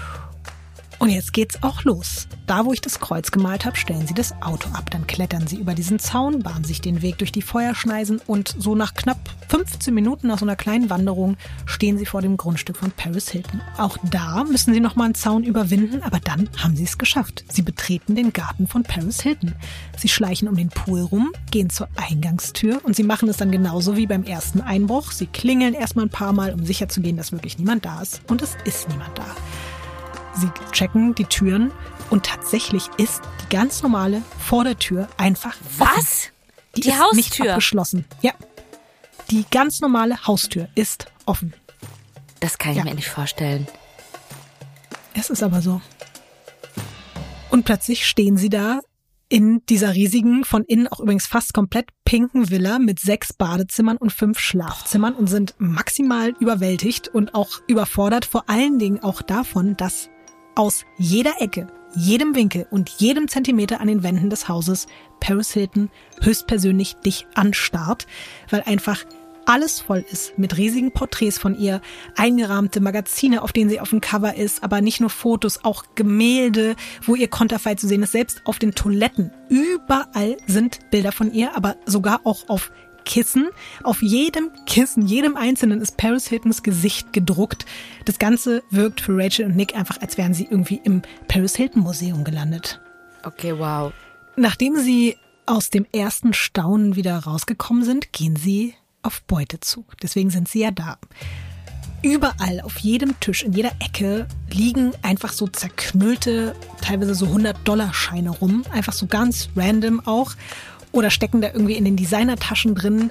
Und jetzt geht's auch los. Da, wo ich das Kreuz gemalt habe, stellen sie das Auto ab. Dann klettern sie über diesen Zaun, bahnen sich den Weg durch die Feuerschneisen und so nach knapp 15 Minuten nach so einer kleinen Wanderung stehen sie vor dem Grundstück von Paris Hilton. Auch da müssen sie nochmal einen Zaun überwinden, aber dann haben sie es geschafft. Sie betreten den Garten von Paris Hilton. Sie schleichen um den Pool rum, gehen zur Eingangstür und sie machen es dann genauso wie beim ersten Einbruch. Sie klingeln erstmal ein paar Mal, um sicherzugehen, dass wirklich niemand da ist. Und es ist niemand da. Sie checken die Türen und tatsächlich ist die ganz normale vor der Tür einfach offen. Was? Die ist Haustür? Nicht abgeschlossen. Ja. Die ganz normale Haustür ist offen. Das kann ich mir nicht vorstellen. Es ist aber so. Und plötzlich stehen sie da in dieser riesigen, von innen auch übrigens fast komplett pinken Villa mit 6 Badezimmern und 5 Schlafzimmern und sind maximal überwältigt und auch überfordert, vor allen Dingen auch davon, dass aus jeder Ecke jedem Winkel und jedem Zentimeter an den Wänden des Hauses Paris Hilton höchstpersönlich dich anstarrt, weil einfach alles voll ist mit riesigen Porträts von ihr, eingerahmte Magazine, auf denen sie auf dem Cover ist, aber nicht nur Fotos, auch Gemälde, wo ihr Konterfei zu sehen ist, selbst auf den Toiletten. Überall sind Bilder von ihr, aber sogar auch auf Kissen. Auf jedem Kissen, jedem einzelnen ist Paris Hiltons Gesicht gedruckt. Das Ganze wirkt für Rachel und Nick einfach, als wären sie irgendwie im Paris Hilton Museum gelandet. Okay, wow. Nachdem sie aus dem ersten Staunen wieder rausgekommen sind, gehen sie auf Beutezug. Deswegen sind sie ja da. Überall, auf jedem Tisch, in jeder Ecke liegen einfach so zerknüllte, teilweise so $100-Scheine rum. Einfach so ganz random auch. Oder stecken da irgendwie in den Designertaschen drin.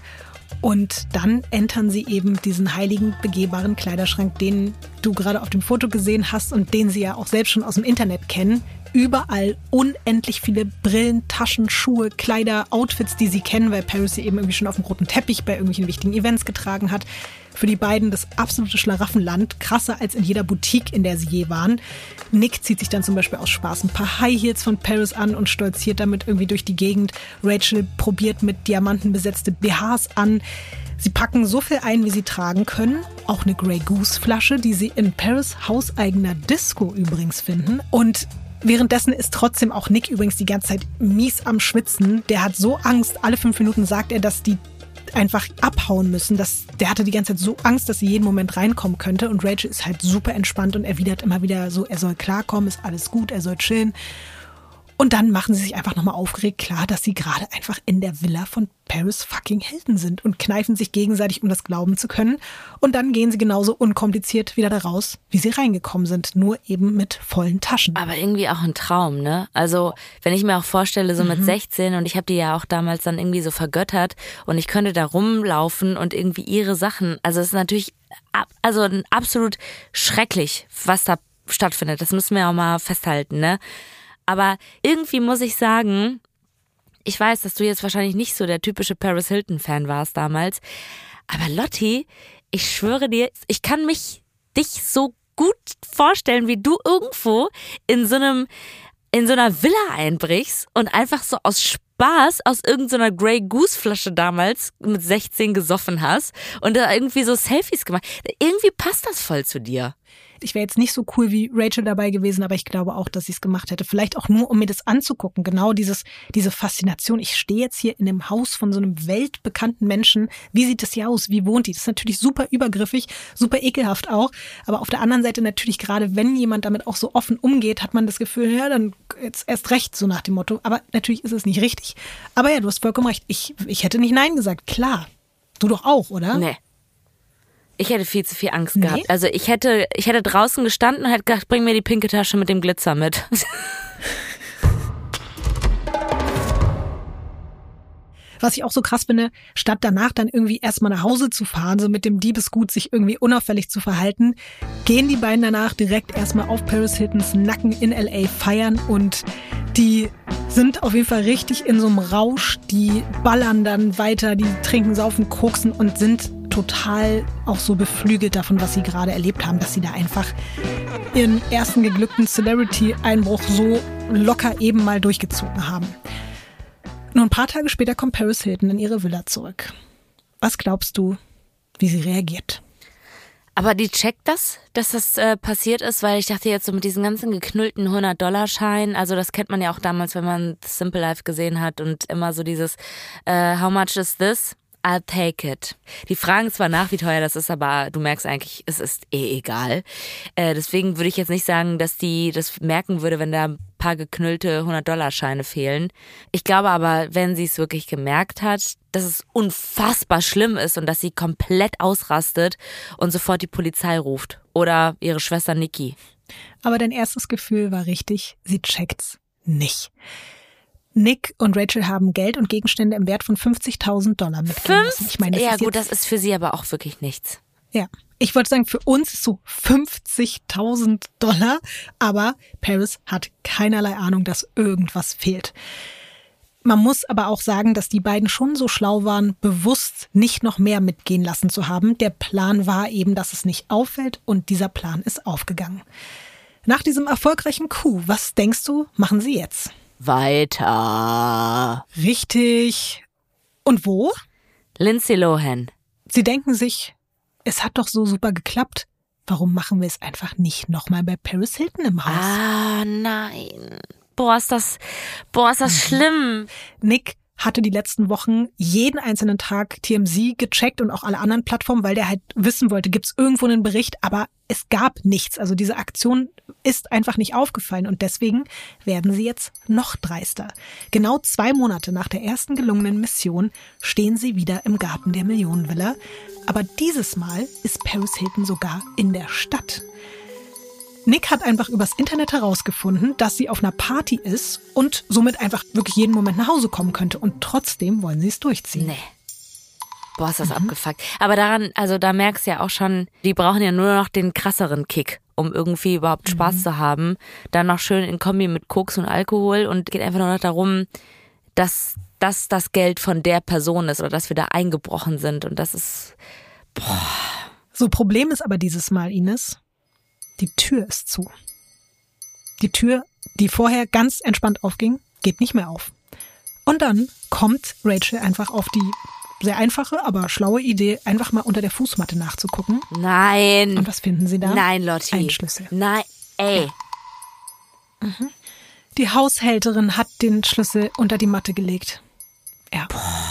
Und dann entern sie eben diesen heiligen, begehbaren Kleiderschrank, den du gerade auf dem Foto gesehen hast und den sie ja auch selbst schon aus dem Internet kennen. Überall unendlich viele Brillen, Taschen, Schuhe, Kleider, Outfits, die sie kennen, weil Paris sie eben irgendwie schon auf dem roten Teppich bei irgendwelchen wichtigen Events getragen hat. Für die beiden das absolute Schlaraffenland, krasser als in jeder Boutique, in der sie je waren. Nick zieht sich dann zum Beispiel aus Spaß ein paar High Heels von Paris an und stolziert damit irgendwie durch die Gegend. Rachel probiert mit Diamanten besetzte BHs an. Sie packen so viel ein, wie sie tragen können. Auch eine Grey Goose Flasche, die sie in Paris hauseigener Disco übrigens finden. Und währenddessen ist trotzdem auch Nick übrigens die ganze Zeit mies am Schwitzen. Der hat so Angst, alle 5 Minuten sagt er, dass die einfach abhauen müssen. Der hatte die ganze Zeit so Angst, dass sie jeden Moment reinkommen könnte. Und Rachel ist halt super entspannt und erwidert immer wieder so, er soll klarkommen, ist alles gut, er soll chillen. Und dann machen sie sich einfach nochmal aufgeregt klar, dass sie gerade einfach in der Villa von Paris fucking Hilton sind und kneifen sich gegenseitig, um das glauben zu können. Und dann gehen sie genauso unkompliziert wieder da raus, wie sie reingekommen sind, nur eben mit vollen Taschen. Aber irgendwie auch ein Traum, ne? Also wenn ich mir auch vorstelle, so mit 16 und ich habe die ja auch damals dann irgendwie so vergöttert und ich könnte da rumlaufen und irgendwie ihre Sachen, also es ist natürlich absolut schrecklich, was da stattfindet. Das müssen wir auch mal festhalten, ne? Aber irgendwie muss ich sagen, ich weiß, dass du jetzt wahrscheinlich nicht so der typische Paris Hilton-Fan warst damals, aber Lotti, ich schwöre dir, ich kann dich so gut vorstellen, wie du irgendwo in so einer Villa einbrichst und einfach so aus Spaß aus irgendeiner Grey Goose Flasche damals mit 16 gesoffen hast und da irgendwie so Selfies gemacht. Irgendwie passt das voll zu dir. Ich wäre jetzt nicht so cool wie Rachel dabei gewesen, aber ich glaube auch, dass ich es gemacht hätte. Vielleicht auch nur, um mir das anzugucken. Genau diese Faszination. Ich stehe jetzt hier in einem Haus von so einem weltbekannten Menschen. Wie sieht das hier aus? Wie wohnt die? Das ist natürlich super übergriffig, super ekelhaft auch. Aber auf der anderen Seite natürlich, gerade wenn jemand damit auch so offen umgeht, hat man das Gefühl, ja, dann jetzt erst recht, so nach dem Motto. Aber natürlich ist es nicht richtig. Aber ja, du hast vollkommen recht. Ich hätte nicht Nein gesagt. Klar. Du doch auch, oder? Nee. Ich hätte viel zu viel Angst gehabt. Also ich hätte draußen gestanden und hätte gedacht, bring mir die pinke Tasche mit dem Glitzer mit. Was ich auch so krass finde, statt danach dann irgendwie erstmal nach Hause zu fahren, so mit dem Diebesgut sich irgendwie unauffällig zu verhalten, gehen die beiden danach direkt erstmal auf Paris Hiltons Nacken in L.A. feiern und die sind auf jeden Fall richtig in so einem Rausch, die ballern dann weiter, die trinken, saufen, koksen und sind total auch so beflügelt davon, was sie gerade erlebt haben, dass sie da einfach ihren ersten geglückten Celebrity-Einbruch so locker eben mal durchgezogen haben. Nur ein paar Tage später kommt Paris Hilton in ihre Villa zurück. Was glaubst du, wie sie reagiert? Aber die checkt das, dass das passiert ist, weil ich dachte jetzt so mit diesen ganzen geknüllten $100-Scheinen, also das kennt man ja auch damals, wenn man Simple Life gesehen hat und immer so dieses how much is this? I'll take it. Die fragen zwar nach, wie teuer das ist, aber du merkst eigentlich, es ist egal. Deswegen würde ich jetzt nicht sagen, dass die das merken würde, wenn da ein paar geknüllte $100-Scheine fehlen. Ich glaube aber, wenn sie es wirklich gemerkt hat, dass es unfassbar schlimm ist und dass sie komplett ausrastet und sofort die Polizei ruft. Oder ihre Schwester Nikki. Aber dein erstes Gefühl war richtig, sie checkt's nicht. Nick und Rachel haben Geld und Gegenstände im Wert von $50.000 mitgegeben. Ich meine, ja gut, das ist für sie aber auch wirklich nichts. Ja, ich wollte sagen, für uns ist so $50.000, aber Paris hat keinerlei Ahnung, dass irgendwas fehlt. Man muss aber auch sagen, dass die beiden schon so schlau waren, bewusst nicht noch mehr mitgehen lassen zu haben. Der Plan war eben, dass es nicht auffällt und dieser Plan ist aufgegangen. Nach diesem erfolgreichen Coup, was denkst du, machen sie jetzt? Weiter. Richtig. Und wo? Lindsay Lohan. Sie denken sich, es hat doch so super geklappt. Warum machen wir es einfach nicht nochmal bei Paris Hilton im Haus? Ah, nein. Boah, ist das schlimm. Nick hatte die letzten Wochen jeden einzelnen Tag TMZ gecheckt und auch alle anderen Plattformen, weil der halt wissen wollte, gibt es irgendwo einen Bericht, aber es gab nichts. Also diese Aktion ist einfach nicht aufgefallen und deswegen werden sie jetzt noch dreister. Genau 2 Monate nach der ersten gelungenen Mission stehen sie wieder im Garten der Millionenvilla. Aber dieses Mal ist Paris Hilton sogar in der Stadt. Nick hat einfach übers Internet herausgefunden, dass sie auf einer Party ist und somit einfach wirklich jeden Moment nach Hause kommen könnte. Und trotzdem wollen sie es durchziehen. Nee. Boah, ist das abgefuckt. Aber daran, also da merkst du ja auch schon, die brauchen ja nur noch den krasseren Kick, um irgendwie überhaupt Spaß zu haben. Dann noch schön in Kombi mit Koks und Alkohol und geht einfach nur noch darum, dass das Geld von der Person ist oder dass wir da eingebrochen sind. Und das ist, boah. So, Problem ist aber dieses Mal, Ines, die Tür ist zu. Die Tür, die vorher ganz entspannt aufging, geht nicht mehr auf. Und dann kommt Rachel einfach auf die sehr einfache, aber schlaue Idee, einfach mal unter der Fußmatte nachzugucken. Nein. Und was finden sie da? Nein, Lotti. Ein Schlüssel. Nein, ey. Mhm. Die Haushälterin hat den Schlüssel unter die Matte gelegt. Ja.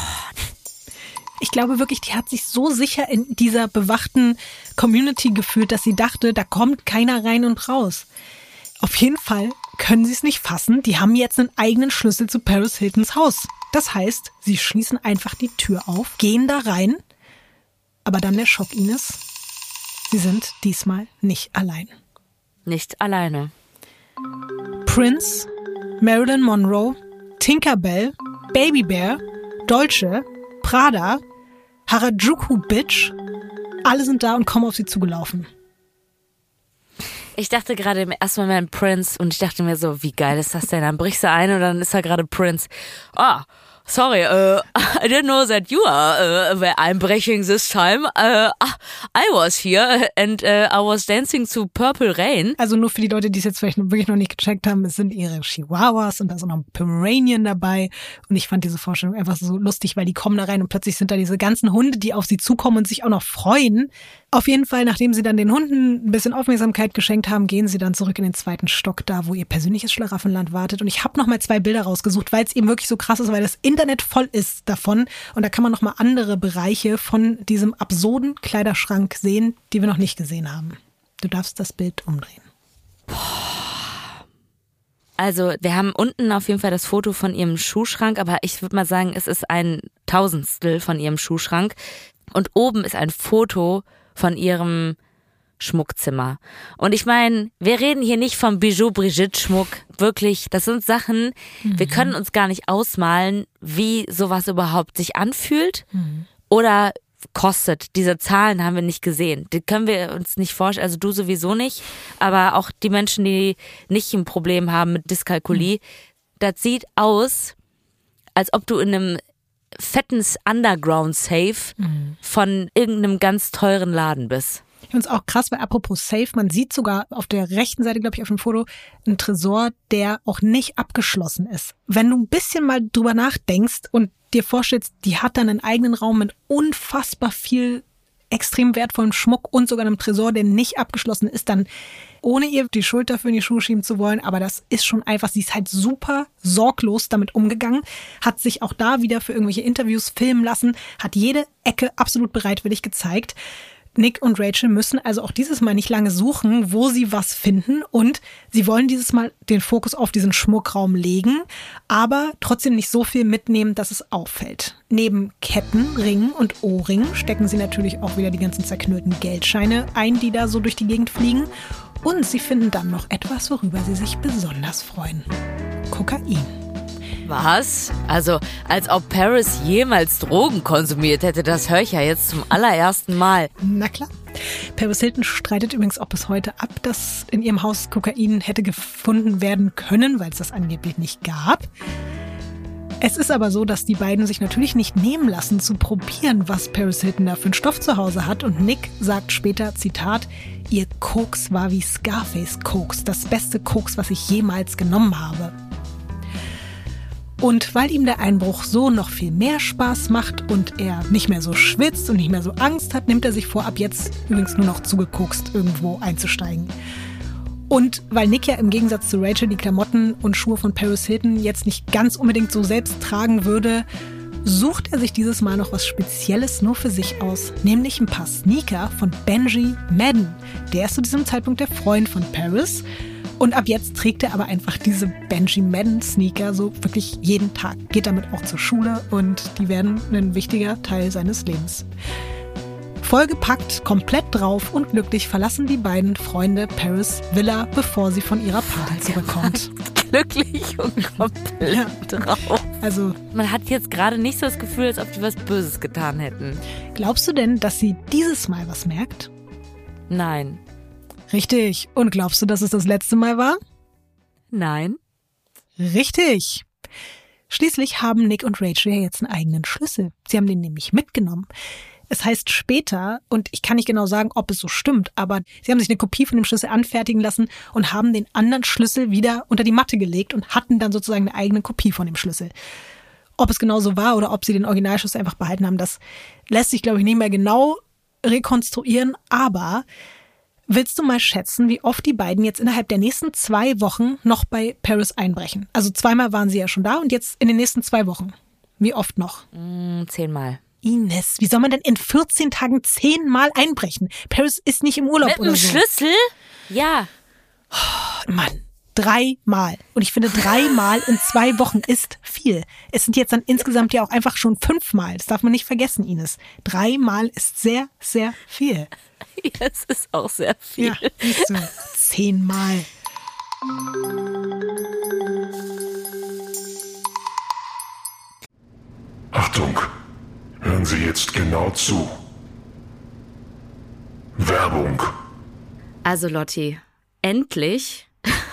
Ich glaube wirklich, die hat sich so sicher in dieser bewachten Community gefühlt, dass sie dachte, da kommt keiner rein und raus. Auf jeden Fall können sie es nicht fassen. Die haben jetzt einen eigenen Schlüssel zu Paris Hiltons Haus. Das heißt, sie schließen einfach die Tür auf, gehen da rein. Aber dann der Schock, Ines. Sie sind diesmal nicht allein. Nicht alleine. Prince, Marilyn Monroe, Tinkerbell, Baby Bear, Dolce, Prada, Harajuku Bitch, alle sind da und kommen auf sie zugelaufen. Ich dachte gerade im ersten Moment Prince und ich dachte mir so, wie geil ist das denn? Dann brichst du ein und dann ist da gerade Prince. Sorry, I didn't know that you were einbrechen this time. I was here and I was dancing to Purple Rain. Also nur für die Leute, die es jetzt vielleicht wirklich noch nicht gecheckt haben, es sind ihre Chihuahuas und da ist auch noch ein Pomeranian dabei. Und ich fand diese Vorstellung einfach so lustig, weil die kommen da rein und plötzlich sind da diese ganzen Hunde, die auf sie zukommen und sich auch noch freuen. Auf jeden Fall, nachdem sie dann den Hunden ein bisschen Aufmerksamkeit geschenkt haben, gehen sie dann zurück in den 2. Stock, da wo ihr persönliches Schlaraffenland wartet. Und ich habe nochmal 2 Bilder rausgesucht, weil es eben wirklich so krass ist, weil das Internet voll ist davon. Und da kann man nochmal andere Bereiche von diesem absurden Kleiderschrank sehen, die wir noch nicht gesehen haben. Du darfst das Bild umdrehen. Also wir haben unten auf jeden Fall das Foto von ihrem Schuhschrank, aber ich würde mal sagen, es ist ein Tausendstel von ihrem Schuhschrank. Und oben ist ein Foto von ihrem Schmuckzimmer. Und ich meine, wir reden hier nicht vom Bijou-Brigitte-Schmuck. Wirklich, das sind Sachen, wir können uns gar nicht ausmalen, wie sowas überhaupt sich anfühlt oder kostet. Diese Zahlen haben wir nicht gesehen. Die können wir uns nicht vorstellen, also du sowieso nicht, aber auch die Menschen, die nicht ein Problem haben mit Dyskalkulie. Das sieht aus, als ob du in einem fetten Underground-Safe von irgendeinem ganz teuren Laden bist. Ich finde es auch krass, weil apropos Safe, man sieht sogar auf der rechten Seite, glaube ich, auf dem Foto, einen Tresor, der auch nicht abgeschlossen ist. Wenn du ein bisschen mal drüber nachdenkst und dir vorstellst, die hat dann einen eigenen Raum mit unfassbar viel extrem wertvollem Schmuck und sogar einem Tresor, der nicht abgeschlossen ist, dann ohne ihr die Schuld dafür in die Schuhe schieben zu wollen, aber das ist schon einfach, sie ist halt super sorglos damit umgegangen, hat sich auch da wieder für irgendwelche Interviews filmen lassen, hat jede Ecke absolut bereitwillig gezeigt. Nick und Rachel müssen also auch dieses Mal nicht lange suchen, wo sie was finden und sie wollen dieses Mal den Fokus auf diesen Schmuckraum legen, aber trotzdem nicht so viel mitnehmen, dass es auffällt. Neben Ketten, Ringen und Ohrringen stecken sie natürlich auch wieder die ganzen zerknüllten Geldscheine ein, die da so durch die Gegend fliegen und sie finden dann noch etwas, worüber sie sich besonders freuen. Kokain. Was? Also, als ob Paris jemals Drogen konsumiert hätte, das höre ich ja jetzt zum allerersten Mal. Na klar. Paris Hilton streitet übrigens auch bis heute ab, dass in ihrem Haus Kokain hätte gefunden werden können, weil es das angeblich nicht gab. Es ist aber so, dass die beiden sich natürlich nicht nehmen lassen, zu probieren, was Paris Hilton da für einen Stoff zu Hause hat. Und Nick sagt später, Zitat, ihr Koks war wie Scarface-Koks, das beste Koks, was ich jemals genommen habe. Und weil ihm der Einbruch so noch viel mehr Spaß macht und er nicht mehr so schwitzt und nicht mehr so Angst hat, nimmt er sich vor, ab jetzt übrigens nur noch zugekokst irgendwo einzusteigen. Und weil Nick ja im Gegensatz zu Rachel die Klamotten und Schuhe von Paris Hilton jetzt nicht ganz unbedingt so selbst tragen würde, sucht er sich dieses Mal noch was Spezielles nur für sich aus, nämlich ein paar Sneaker von Benji Madden. Der ist zu diesem Zeitpunkt der Freund von Paris. Und ab jetzt trägt er aber einfach diese Benji Madden Sneaker so wirklich jeden Tag. Geht damit auch zur Schule und die werden ein wichtiger Teil seines Lebens. Vollgepackt, komplett drauf und glücklich verlassen die beiden Freunde Paris Villa, bevor sie von ihrer Party zurückkommt. Glücklich und komplett drauf. Also, man hat jetzt gerade nicht so das Gefühl, als ob die was Böses getan hätten. Glaubst du denn, dass sie dieses Mal was merkt? Nein. Richtig. Und glaubst du, dass es das letzte Mal war? Nein. Richtig. Schließlich haben Nick und Rachel ja jetzt einen eigenen Schlüssel. Sie haben den nämlich mitgenommen. Es heißt später, und ich kann nicht genau sagen, ob es so stimmt, aber sie haben sich eine Kopie von dem Schlüssel anfertigen lassen und haben den anderen Schlüssel wieder unter die Matte gelegt und hatten dann sozusagen eine eigene Kopie von dem Schlüssel. Ob es genau so war oder ob sie den Originalschlüssel einfach behalten haben, das lässt sich, glaube ich, nicht mehr genau rekonstruieren, aber willst du mal schätzen, wie oft die beiden jetzt innerhalb der nächsten 2 Wochen noch bei Paris einbrechen? Also 2-mal waren sie ja schon da und jetzt in den nächsten 2 Wochen. Wie oft noch? 10-mal. Ines, wie soll man denn in 14 Tagen 10-mal einbrechen? Paris ist nicht im Urlaub oder so. Mit dem Schlüssel? Ja. Oh, Mann, 3-mal. Und ich finde, 3-mal in 2 Wochen ist viel. Es sind jetzt dann insgesamt ja auch einfach schon 5-mal. Das darf man nicht vergessen, Ines. 3-mal ist sehr, sehr viel. Ja, es ist auch sehr viel. Ja, siehst du. 10-mal. Achtung, hören Sie jetzt genau zu. Werbung. Also Lotti, endlich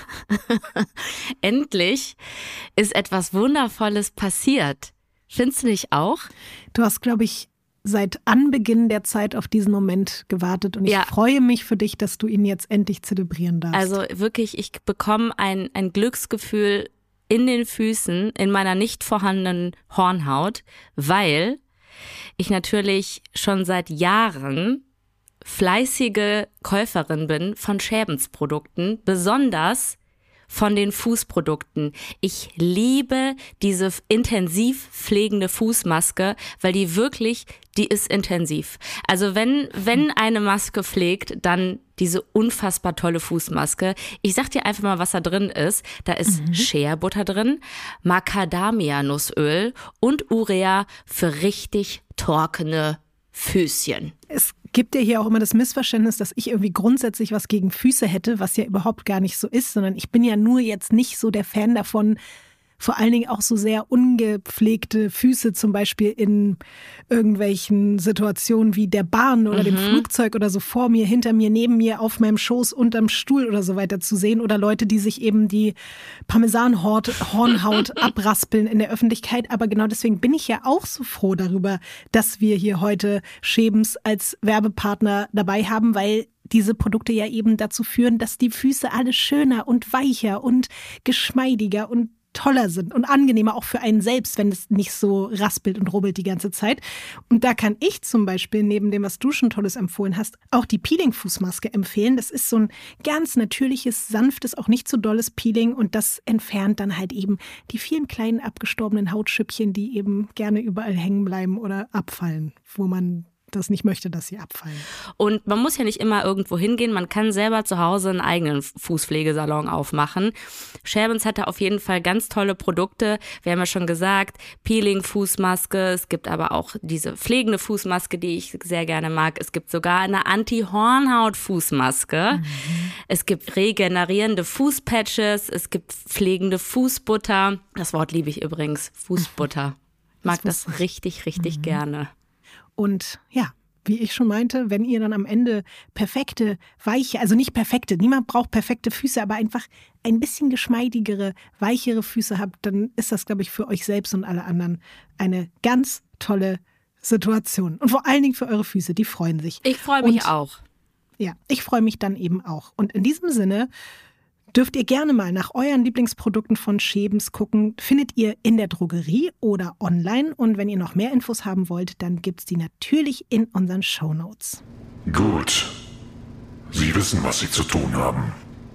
ist etwas Wundervolles passiert. Findest du nicht auch? Du hast, glaube ich, seit Anbeginn der Zeit auf diesen Moment gewartet und ich freue mich für dich, dass du ihn jetzt endlich zelebrieren darfst. Also wirklich, ich bekomme ein Glücksgefühl in den Füßen, in meiner nicht vorhandenen Hornhaut, weil ich natürlich schon seit Jahren fleißige Käuferin bin von Schäbens-Produkten, besonders von den Fußprodukten. Ich liebe diese intensiv pflegende Fußmaske, weil die ist intensiv. Also wenn eine Maske pflegt, dann diese unfassbar tolle Fußmaske. Ich sag dir einfach mal, was da drin ist. Da ist Shea-Butter drin, Macadamia-Nussöl und Urea für richtig trockene Füßchen. Es gibt ja hier auch immer das Missverständnis, dass ich irgendwie grundsätzlich was gegen Füße hätte, was ja überhaupt gar nicht so ist, sondern ich bin ja nur jetzt nicht so der Fan davon, vor allen Dingen auch so sehr ungepflegte Füße zum Beispiel in irgendwelchen Situationen wie der Bahn oder dem Flugzeug oder so vor mir, hinter mir, neben mir, auf meinem Schoß, unterm Stuhl oder so weiter zu sehen oder Leute, die sich eben die Parmesan-Hornhaut abraspeln in der Öffentlichkeit. Aber genau deswegen bin ich ja auch so froh darüber, dass wir hier heute Schäbens als Werbepartner dabei haben, weil diese Produkte ja eben dazu führen, dass die Füße alle schöner und weicher und geschmeidiger und toller sind und angenehmer auch für einen selbst, wenn es nicht so raspelt und rubbelt die ganze Zeit. Und da kann ich zum Beispiel, neben dem, was du schon Tolles empfohlen hast, auch die Peeling-Fußmaske empfehlen. Das ist so ein ganz natürliches, sanftes, auch nicht so dolles Peeling und das entfernt dann halt eben die vielen kleinen abgestorbenen Hautschüppchen, die eben gerne überall hängen bleiben oder abfallen, wo man das nicht möchte, dass sie abfallen. Und man muss ja nicht immer irgendwo hingehen, man kann selber zu Hause einen eigenen Fußpflegesalon aufmachen. Schäbens hat da auf jeden Fall ganz tolle Produkte. Wir haben ja schon gesagt, Peeling-Fußmaske, es gibt aber auch diese pflegende Fußmaske, die ich sehr gerne mag. Es gibt sogar eine Anti-Hornhaut-Fußmaske. Es gibt regenerierende Fußpatches, es gibt pflegende Fußbutter. Das Wort liebe ich übrigens, Fußbutter. Ich mag das richtig, richtig gerne. Und ja, wie ich schon meinte, wenn ihr dann am Ende perfekte, weiche, also nicht perfekte, niemand braucht perfekte Füße, aber einfach ein bisschen geschmeidigere, weichere Füße habt, dann ist das, glaube ich, für euch selbst und alle anderen eine ganz tolle Situation. Und vor allen Dingen für eure Füße, die freuen sich. Ich freue mich auch. Ja, ich freue mich dann eben auch. Und in diesem Sinne dürft ihr gerne mal nach euren Lieblingsprodukten von Schebens gucken. Findet ihr in der Drogerie oder online. Und wenn ihr noch mehr Infos haben wollt, dann gibt's die natürlich in unseren Shownotes. Gut. Sie wissen, was Sie zu tun haben.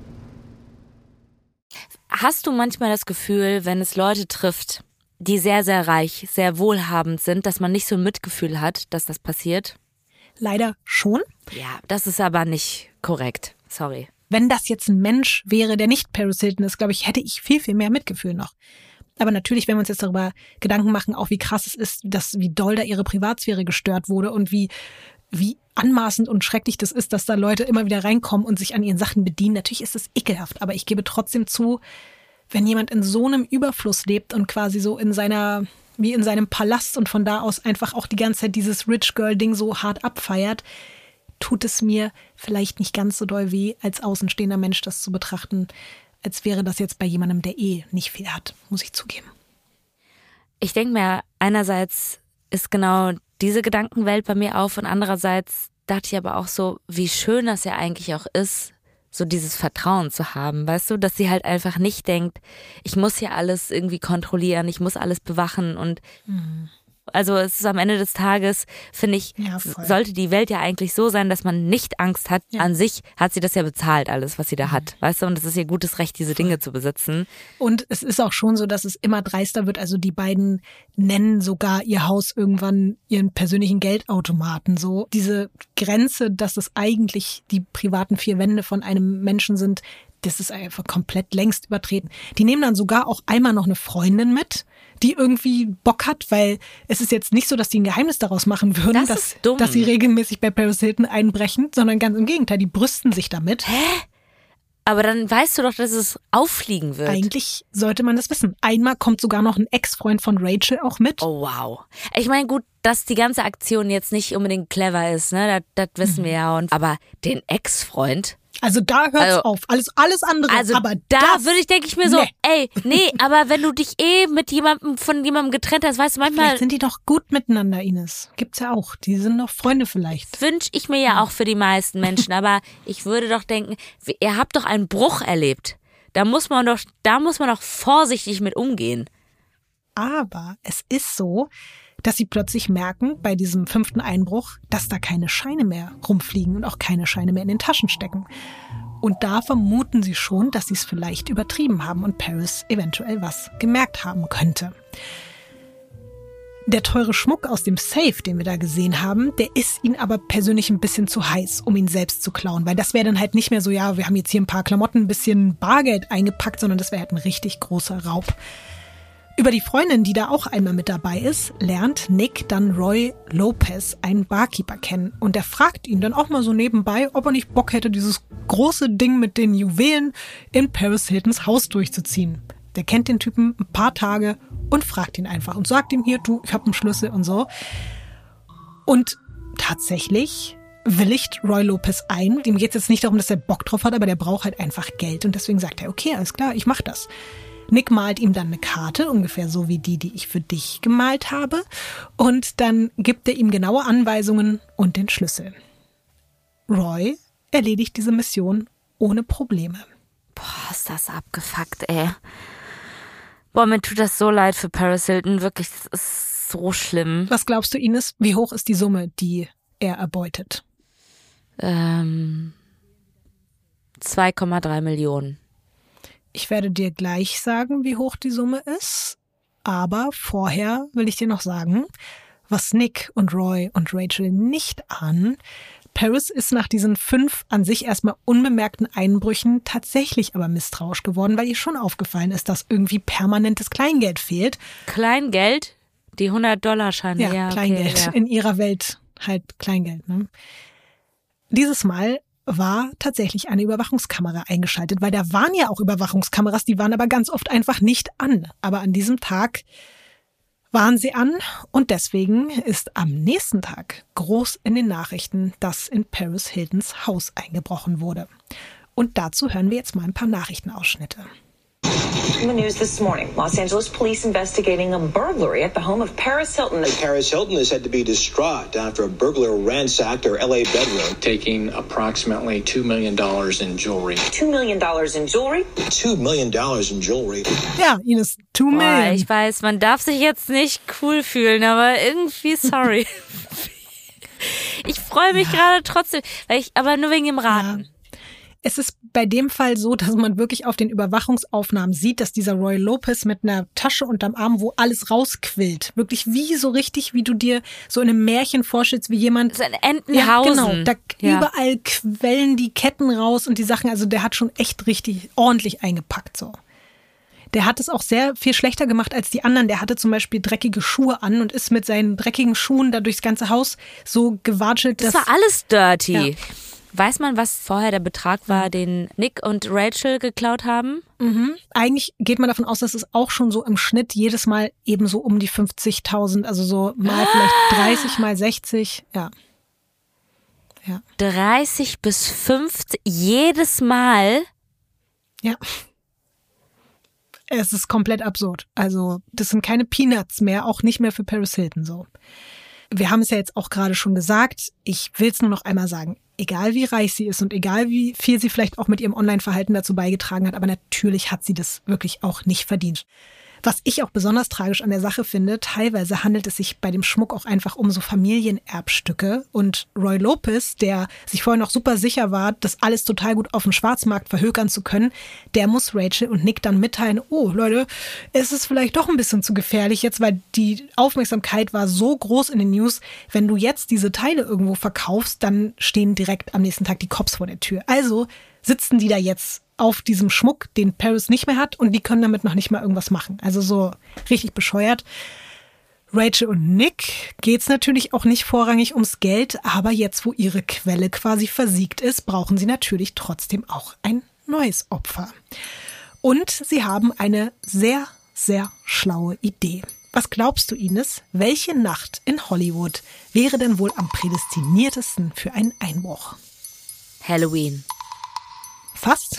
Hast du manchmal das Gefühl, wenn es Leute trifft, die sehr, sehr reich, sehr wohlhabend sind, dass man nicht so ein Mitgefühl hat, dass das passiert? Leider schon. Ja, das ist aber nicht korrekt. Sorry. Wenn das jetzt ein Mensch wäre, der nicht Paris Hilton ist, glaube ich, hätte ich viel, viel mehr Mitgefühl noch. Aber natürlich, wenn wir uns jetzt darüber Gedanken machen, auch wie krass es ist, wie doll da ihre Privatsphäre gestört wurde und wie anmaßend und schrecklich das ist, dass da Leute immer wieder reinkommen und sich an ihren Sachen bedienen. Natürlich ist es ekelhaft, aber ich gebe trotzdem zu, wenn jemand in so einem Überfluss lebt und quasi so wie in seinem Palast und von da aus einfach auch die ganze Zeit dieses Rich Girl Ding so hart abfeiert, tut es mir vielleicht nicht ganz so doll weh, als außenstehender Mensch das zu betrachten, als wäre das jetzt bei jemandem, der nicht viel hat, muss ich zugeben. Ich denke mir, einerseits ist genau diese Gedankenwelt bei mir auf und andererseits dachte ich aber auch so, wie schön das ja eigentlich auch ist, so dieses Vertrauen zu haben, weißt du, dass sie halt einfach nicht denkt, ich muss hier alles irgendwie kontrollieren, ich muss alles bewachen und also es ist am Ende des Tages, finde ich, sollte die Welt ja eigentlich so sein, dass man nicht Angst hat. Ja. An sich hat sie das ja bezahlt, alles, was sie da hat. Weißt du, und es ist ihr gutes Recht, diese Dinge zu besitzen. Und es ist auch schon so, dass es immer dreister wird. Also die beiden nennen sogar ihr Haus irgendwann ihren persönlichen Geldautomaten. So diese Grenze, dass es eigentlich die privaten vier Wände von einem Menschen sind, das ist einfach komplett längst übertreten. Die nehmen dann sogar auch einmal noch eine Freundin mit, die irgendwie Bock hat, weil es ist jetzt nicht so, dass die ein Geheimnis daraus machen würden, dass sie regelmäßig bei Paris Hilton einbrechen, sondern ganz im Gegenteil, die brüsten sich damit. Hä? Aber dann weißt du doch, dass es auffliegen wird. Eigentlich sollte man das wissen. Einmal kommt sogar noch ein Ex-Freund von Rachel auch mit. Oh wow. Ich meine, gut, dass die ganze Aktion jetzt nicht unbedingt clever ist, ne? Das wissen wir ja. Aber den Ex-Freund... Also da hört's auf. Alles andere. Also aber da denke ich mir so, aber wenn du dich von jemandem getrennt hast, weißt du, manchmal... Vielleicht sind die doch gut miteinander, Ines. Gibt's ja auch. Die sind doch Freunde vielleicht. Wünsche ich mir ja auch für die meisten Menschen. Aber ich würde doch denken, ihr habt doch einen Bruch erlebt. Da muss man doch vorsichtig mit umgehen. Aber es ist so, dass sie plötzlich merken, bei diesem 5. Einbruch, dass da keine Scheine mehr rumfliegen und auch keine Scheine mehr in den Taschen stecken. Und da vermuten sie schon, dass sie es vielleicht übertrieben haben und Paris eventuell was gemerkt haben könnte. Der teure Schmuck aus dem Safe, den wir da gesehen haben, der ist ihnen aber persönlich ein bisschen zu heiß, um ihn selbst zu klauen. Weil das wäre dann halt nicht mehr so, ja, wir haben jetzt hier ein paar Klamotten, ein bisschen Bargeld eingepackt, sondern das wäre halt ein richtig großer Raub. Über die Freundin, die da auch einmal mit dabei ist, lernt Nick dann Roy Lopez, einen Barkeeper, kennen. Und der fragt ihn dann auch mal so nebenbei, ob er nicht Bock hätte, dieses große Ding mit den Juwelen in Paris Hiltons Haus durchzuziehen. Der kennt den Typen ein paar Tage und fragt ihn einfach und sagt ihm hier, du, ich hab einen Schlüssel und so. Und tatsächlich willigt Roy Lopez ein. Dem geht's jetzt nicht darum, dass er Bock drauf hat, aber der braucht halt einfach Geld. Und deswegen sagt er, okay, alles klar, ich mach das. Nick malt ihm dann eine Karte, ungefähr so wie die ich für dich gemalt habe. Und dann gibt er ihm genaue Anweisungen und den Schlüssel. Roy erledigt diese Mission ohne Probleme. Boah, ist das abgefuckt, ey. Boah, mir tut das so leid für Paris Hilton. Wirklich, das ist so schlimm. Was glaubst du, Ines? Wie hoch ist die Summe, die er erbeutet? 2,3 Millionen. Ich werde dir gleich sagen, wie hoch die Summe ist. Aber vorher will ich dir noch sagen, was Nick und Roy und Rachel nicht ahnen. Paris ist nach diesen 5 an sich erstmal unbemerkten Einbrüchen tatsächlich aber misstrauisch geworden, weil ihr schon aufgefallen ist, dass irgendwie permanentes Kleingeld fehlt. Kleingeld? Die $100-Scheine. Ja, Kleingeld. Okay, ja. In ihrer Welt halt Kleingeld. Ne? Dieses Mal war tatsächlich eine Überwachungskamera eingeschaltet, weil da waren ja auch Überwachungskameras, die waren aber ganz oft einfach nicht an. Aber an diesem Tag waren sie an und deswegen ist am nächsten Tag groß in den Nachrichten, dass in Paris Hiltons Haus eingebrochen wurde. Und dazu hören wir jetzt mal ein paar Nachrichtenausschnitte. In the news this morning, Los Angeles police investigating a burglary at the home of Paris Hilton. Paris Hilton is said to be distraught after a burglar ransacked her LA bedroom, taking approximately $2 million in jewelry. $2 million in jewelry? $2 million in jewelry. Ja, Ines, 2 Million. Ich weiß, man darf sich jetzt nicht cool fühlen, aber irgendwie sorry. Ich freue mich gerade trotzdem, aber nur wegen dem Raten. Ja. Es ist bei dem Fall so, dass man wirklich auf den Überwachungsaufnahmen sieht, dass dieser Roy Lopez mit einer Tasche unterm Arm, wo alles rausquillt, wirklich wie so richtig, wie du dir so in einem Märchen vorstellst, wie jemand... Das ist ein Entenhausen. Ja, genau. Da überall quellen die Ketten raus und die Sachen, also der hat schon echt richtig ordentlich eingepackt so. Der hat es auch sehr viel schlechter gemacht als die anderen. Der hatte zum Beispiel dreckige Schuhe an und ist mit seinen dreckigen Schuhen da durchs ganze Haus so gewatschelt. Das war alles dirty. Ja. Weiß man, was vorher der Betrag war, den Nick und Rachel geklaut haben? Eigentlich geht man davon aus, dass es auch schon so im Schnitt jedes Mal eben so um die 50.000, also so mal vielleicht 30, mal 60, ja. 30 bis 50 jedes Mal? Ja. Es ist komplett absurd. Also das sind keine Peanuts mehr, auch nicht mehr für Paris Hilton so. Wir haben es ja jetzt auch gerade schon gesagt, ich will es nur noch einmal sagen, egal wie reich sie ist und egal wie viel sie vielleicht auch mit ihrem Online-Verhalten dazu beigetragen hat, aber natürlich hat sie das wirklich auch nicht verdient. Was ich auch besonders tragisch an der Sache finde, teilweise handelt es sich bei dem Schmuck auch einfach um so Familienerbstücke. Und Roy Lopez, der sich vorher noch super sicher war, das alles total gut auf dem Schwarzmarkt verhökern zu können, der muss Rachel und Nick dann mitteilen, oh Leute, es ist vielleicht doch ein bisschen zu gefährlich jetzt, weil die Aufmerksamkeit war so groß in den News. Wenn du jetzt diese Teile irgendwo verkaufst, dann stehen direkt am nächsten Tag die Cops vor der Tür. Also sitzen die da jetzt auf diesem Schmuck, den Paris nicht mehr hat und die können damit noch nicht mal irgendwas machen. Also so richtig bescheuert. Rachel und Nick geht's natürlich auch nicht vorrangig ums Geld, aber jetzt, wo ihre Quelle quasi versiegt ist, brauchen sie natürlich trotzdem auch ein neues Opfer. Und sie haben eine sehr, sehr schlaue Idee. Was glaubst du, Ines? Welche Nacht in Hollywood wäre denn wohl am prädestiniertesten für einen Einbruch? Halloween. Fast.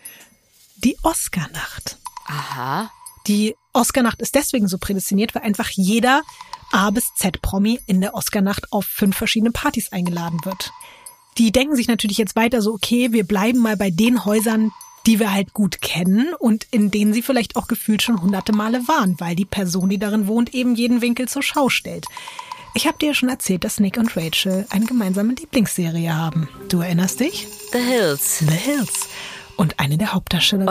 Die Oscar-Nacht. Aha. Die Oscar-Nacht ist deswegen so prädestiniert, weil einfach jeder A bis Z-Promi in der Oscar-Nacht auf 5 verschiedene Partys eingeladen wird. Die denken sich natürlich jetzt weiter so, okay, wir bleiben mal bei den Häusern, die wir halt gut kennen und in denen sie vielleicht auch gefühlt schon hunderte Male waren, weil die Person, die darin wohnt, eben jeden Winkel zur Schau stellt. Ich habe dir ja schon erzählt, dass Nick und Rachel eine gemeinsame Lieblingsserie haben. Du erinnerst dich? The Hills. The Hills. Und eine der Hauptdarstellerinnen.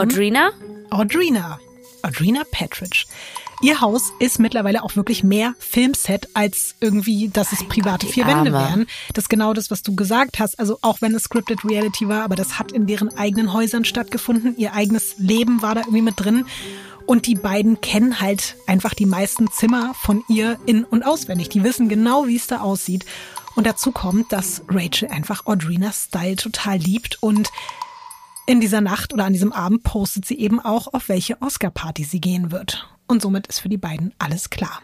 Audrina Patridge. Ihr Haus ist mittlerweile auch wirklich mehr Filmset, als irgendwie, dass es private 4 Wände wären. Das ist genau das, was du gesagt hast. Also auch wenn es Scripted Reality war, aber das hat in deren eigenen Häusern stattgefunden. Ihr eigenes Leben war da irgendwie mit drin. Und die beiden kennen halt einfach die meisten Zimmer von ihr in- und auswendig. Die wissen genau, wie es da aussieht. Und dazu kommt, dass Rachel einfach Audrinas Style total liebt und in dieser Nacht oder an diesem Abend postet sie eben auch, auf welche Oscar-Party sie gehen wird. Und somit ist für die beiden alles klar.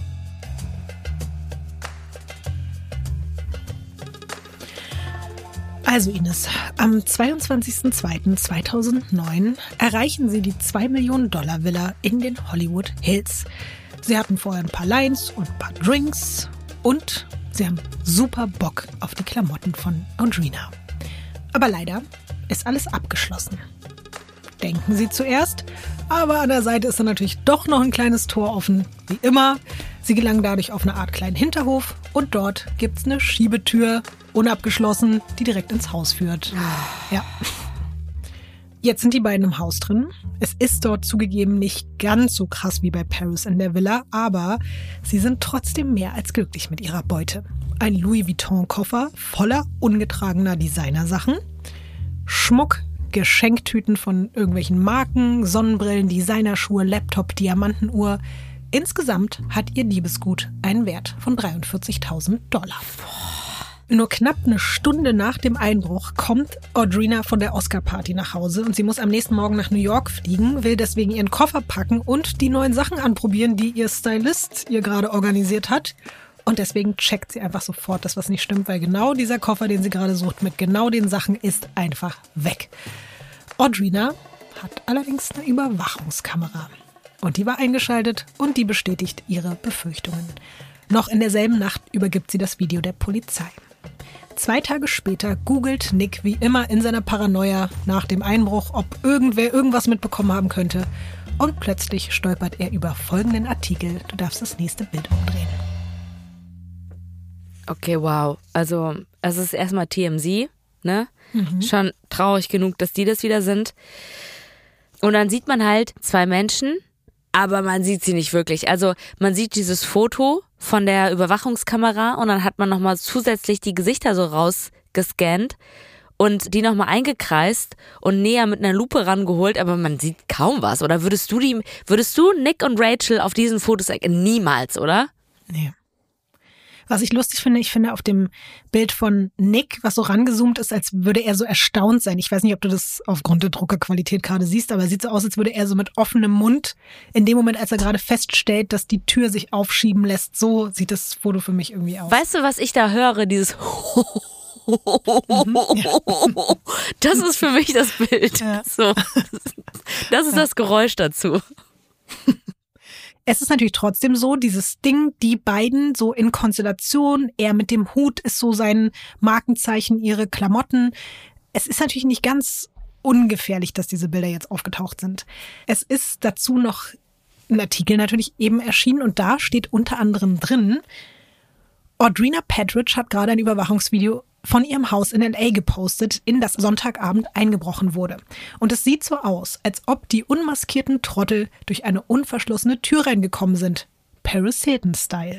Also Ines, am 22.02.2009 erreichen sie die $2 Millionen Villa in den Hollywood Hills. Sie hatten vorher ein paar Lines und ein paar Drinks und sie haben super Bock auf die Klamotten von Audrina. Aber leider ist alles abgeschlossen. Denken sie zuerst, aber an der Seite ist dann natürlich doch noch ein kleines Tor offen, wie immer. Sie gelangen dadurch auf eine Art kleinen Hinterhof und dort gibt's eine Schiebetür, unabgeschlossen, die direkt ins Haus führt. Ja. Jetzt sind die beiden im Haus drin. Es ist dort zugegeben nicht ganz so krass wie bei Paris in der Villa, aber sie sind trotzdem mehr als glücklich mit ihrer Beute. Ein Louis Vuitton-Koffer voller ungetragener Designersachen, Schmuck, Geschenktüten von irgendwelchen Marken, Sonnenbrillen, Designerschuhe, Laptop, Diamantenuhr. Insgesamt hat ihr Liebesgut einen Wert von $43.000. Nur knapp eine Stunde nach dem Einbruch kommt Audrina von der Oscar-Party nach Hause und sie muss am nächsten Morgen nach New York fliegen, will deswegen ihren Koffer packen und die neuen Sachen anprobieren, die ihr Stylist ihr gerade organisiert hat. Und deswegen checkt sie einfach sofort, dass was nicht stimmt, weil genau dieser Koffer, den sie gerade sucht, mit genau den Sachen ist einfach weg. Audrina hat allerdings eine Überwachungskamera. Und die war eingeschaltet und die bestätigt ihre Befürchtungen. Noch in derselben Nacht übergibt sie das Video der Polizei. 2 Tage später googelt Nick wie immer in seiner Paranoia nach dem Einbruch, ob irgendwer irgendwas mitbekommen haben könnte. Und plötzlich stolpert er über folgenden Artikel. Du darfst das nächste Bild umdrehen. Okay, wow. Also es ist erstmal TMZ, ne? Schon traurig genug, dass die das wieder sind. Und dann sieht man halt 2 Menschen, aber man sieht sie nicht wirklich. Also man sieht dieses Foto von der Überwachungskamera und dann hat man nochmal zusätzlich die Gesichter so rausgescannt und die nochmal eingekreist und näher mit einer Lupe rangeholt, aber man sieht kaum was. Oder würdest du Nick und Rachel auf diesen Fotos erkennen? Niemals, oder? Nee. Was ich lustig finde, ich finde auf dem Bild von Nick, was so rangezoomt ist, als würde er so erstaunt sein. Ich weiß nicht, ob du das aufgrund der Druckerqualität gerade siehst, aber es sieht so aus, als würde er so mit offenem Mund, in dem Moment, als er gerade feststellt, dass die Tür sich aufschieben lässt, so sieht das Foto für mich irgendwie aus. Weißt du, was ich da höre? Dieses Das ist für mich das Bild. Ja. So. Das ist das Geräusch dazu. Es ist natürlich trotzdem so, dieses Ding, die beiden so in Konstellation, er mit dem Hut ist so sein Markenzeichen, ihre Klamotten. Es ist natürlich nicht ganz ungefährlich, dass diese Bilder jetzt aufgetaucht sind. Es ist dazu noch ein Artikel natürlich eben erschienen und da steht unter anderem drin, Audrina Patridge hat gerade ein Überwachungsvideo von ihrem Haus in L.A. gepostet, in das Sonntagabend eingebrochen wurde. Und es sieht so aus, als ob die unmaskierten Trottel durch eine unverschlossene Tür reingekommen sind. Paris Hilton-Style.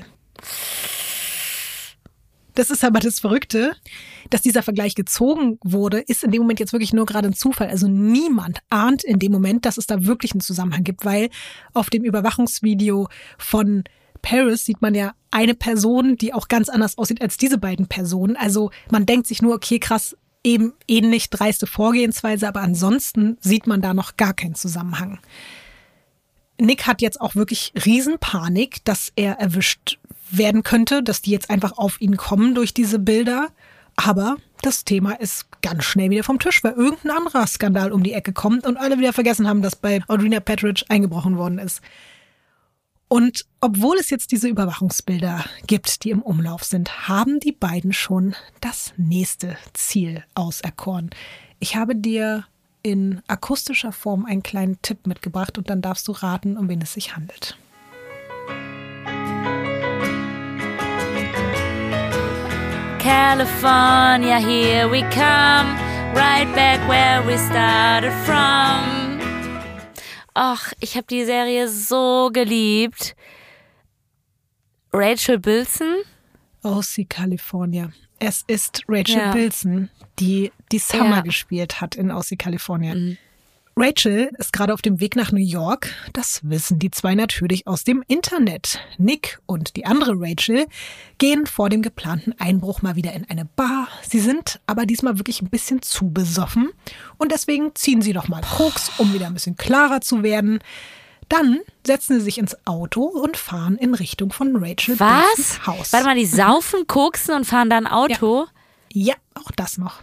Das ist aber das Verrückte, dass dieser Vergleich gezogen wurde, ist in dem Moment jetzt wirklich nur gerade ein Zufall. Also niemand ahnt in dem Moment, dass es da wirklich einen Zusammenhang gibt, weil auf dem Überwachungsvideo von Paris sieht man ja eine Person, die auch ganz anders aussieht als diese beiden Personen. Also man denkt sich nur, okay, krass, eben ähnlich dreiste Vorgehensweise, aber ansonsten sieht man da noch gar keinen Zusammenhang. Nick hat jetzt auch wirklich Riesenpanik, dass er erwischt werden könnte, dass die jetzt einfach auf ihn kommen durch diese Bilder. Aber das Thema ist ganz schnell wieder vom Tisch, weil irgendein anderer Skandal um die Ecke kommt und alle wieder vergessen haben, dass bei Audrina Patridge eingebrochen worden ist. Und obwohl es jetzt diese Überwachungsbilder gibt, die im Umlauf sind, haben die beiden schon das nächste Ziel auserkoren. Ich habe dir in akustischer Form einen kleinen Tipp mitgebracht und dann darfst du raten, um wen es sich handelt. California, here we come, right back where we started from. Ach, ich habe die Serie so geliebt. Rachel Bilson? OC California. Es ist Rachel Bilson, die Summer gespielt hat in OC California. Mhm. Rachel ist gerade auf dem Weg nach New York. Das wissen die 2 natürlich aus dem Internet. Nick und die andere Rachel gehen vor dem geplanten Einbruch mal wieder in eine Bar. Sie sind aber diesmal wirklich ein bisschen zu besoffen. Und deswegen ziehen sie noch mal Koks, um wieder ein bisschen klarer zu werden. Dann setzen sie sich ins Auto und fahren in Richtung von Rachel Bilsons Haus. Warte mal, die saufen, koksen und fahren dann Auto? Ja, auch das noch.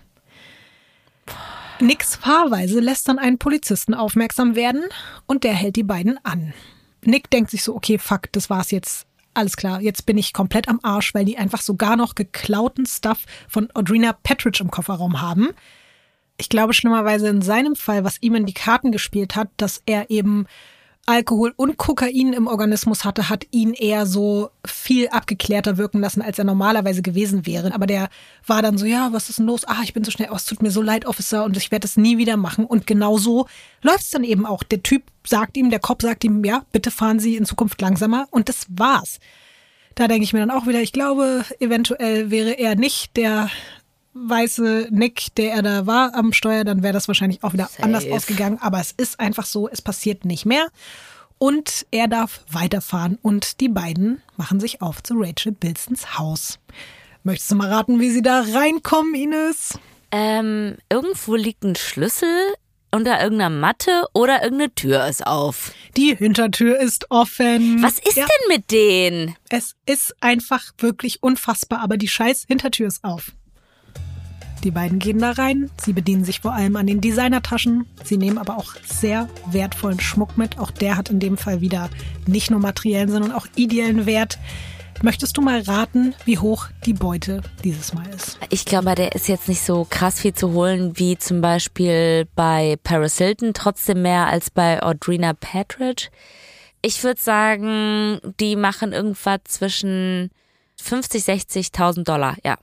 Nicks Fahrweise lässt dann einen Polizisten aufmerksam werden und der hält die beiden an. Nick denkt sich so, okay, fuck, das war's jetzt. Alles klar, jetzt bin ich komplett am Arsch, weil die einfach sogar noch geklauten Stuff von Audrina Patridge im Kofferraum haben. Ich glaube schlimmerweise in seinem Fall, was ihm in die Karten gespielt hat, dass er eben Alkohol und Kokain im Organismus hatte, hat ihn eher so viel abgeklärter wirken lassen, als er normalerweise gewesen wäre. Aber der war dann so, ja, was ist denn los? Ich bin so schnell, es tut mir so leid, Officer, und ich werde es nie wieder machen. Und genau so läuft es dann eben auch. Der Typ sagt ihm, der Cop sagt ihm, ja, bitte fahren Sie in Zukunft langsamer. Und das war's. Da denke ich mir dann auch wieder, ich glaube, eventuell wäre er nicht der weiße Nick, der er da war am Steuer, dann wäre das wahrscheinlich auch wieder anders ausgegangen. Aber es ist einfach so, es passiert nicht mehr. Und er darf weiterfahren und die beiden machen sich auf zu Rachel Bilsons Haus. Möchtest du mal raten, wie sie da reinkommen, Ines? Irgendwo liegt ein Schlüssel unter irgendeiner Matte oder irgendeine Tür ist auf. Die Hintertür ist offen. Was ist denn mit denen? Es ist einfach wirklich unfassbar, aber die scheiß Hintertür ist auf. Die beiden gehen da rein. Sie bedienen sich vor allem an den Designertaschen. Sie nehmen aber auch sehr wertvollen Schmuck mit. Auch der hat in dem Fall wieder nicht nur materiellen, sondern auch ideellen Wert. Möchtest du mal raten, wie hoch die Beute dieses Mal ist? Ich glaube, der ist jetzt nicht so krass viel zu holen wie zum Beispiel bei Paris Hilton, trotzdem mehr als bei Audrina Patridge. Ich würde sagen, die machen irgendwas zwischen 50.000, 60.000 $, ja.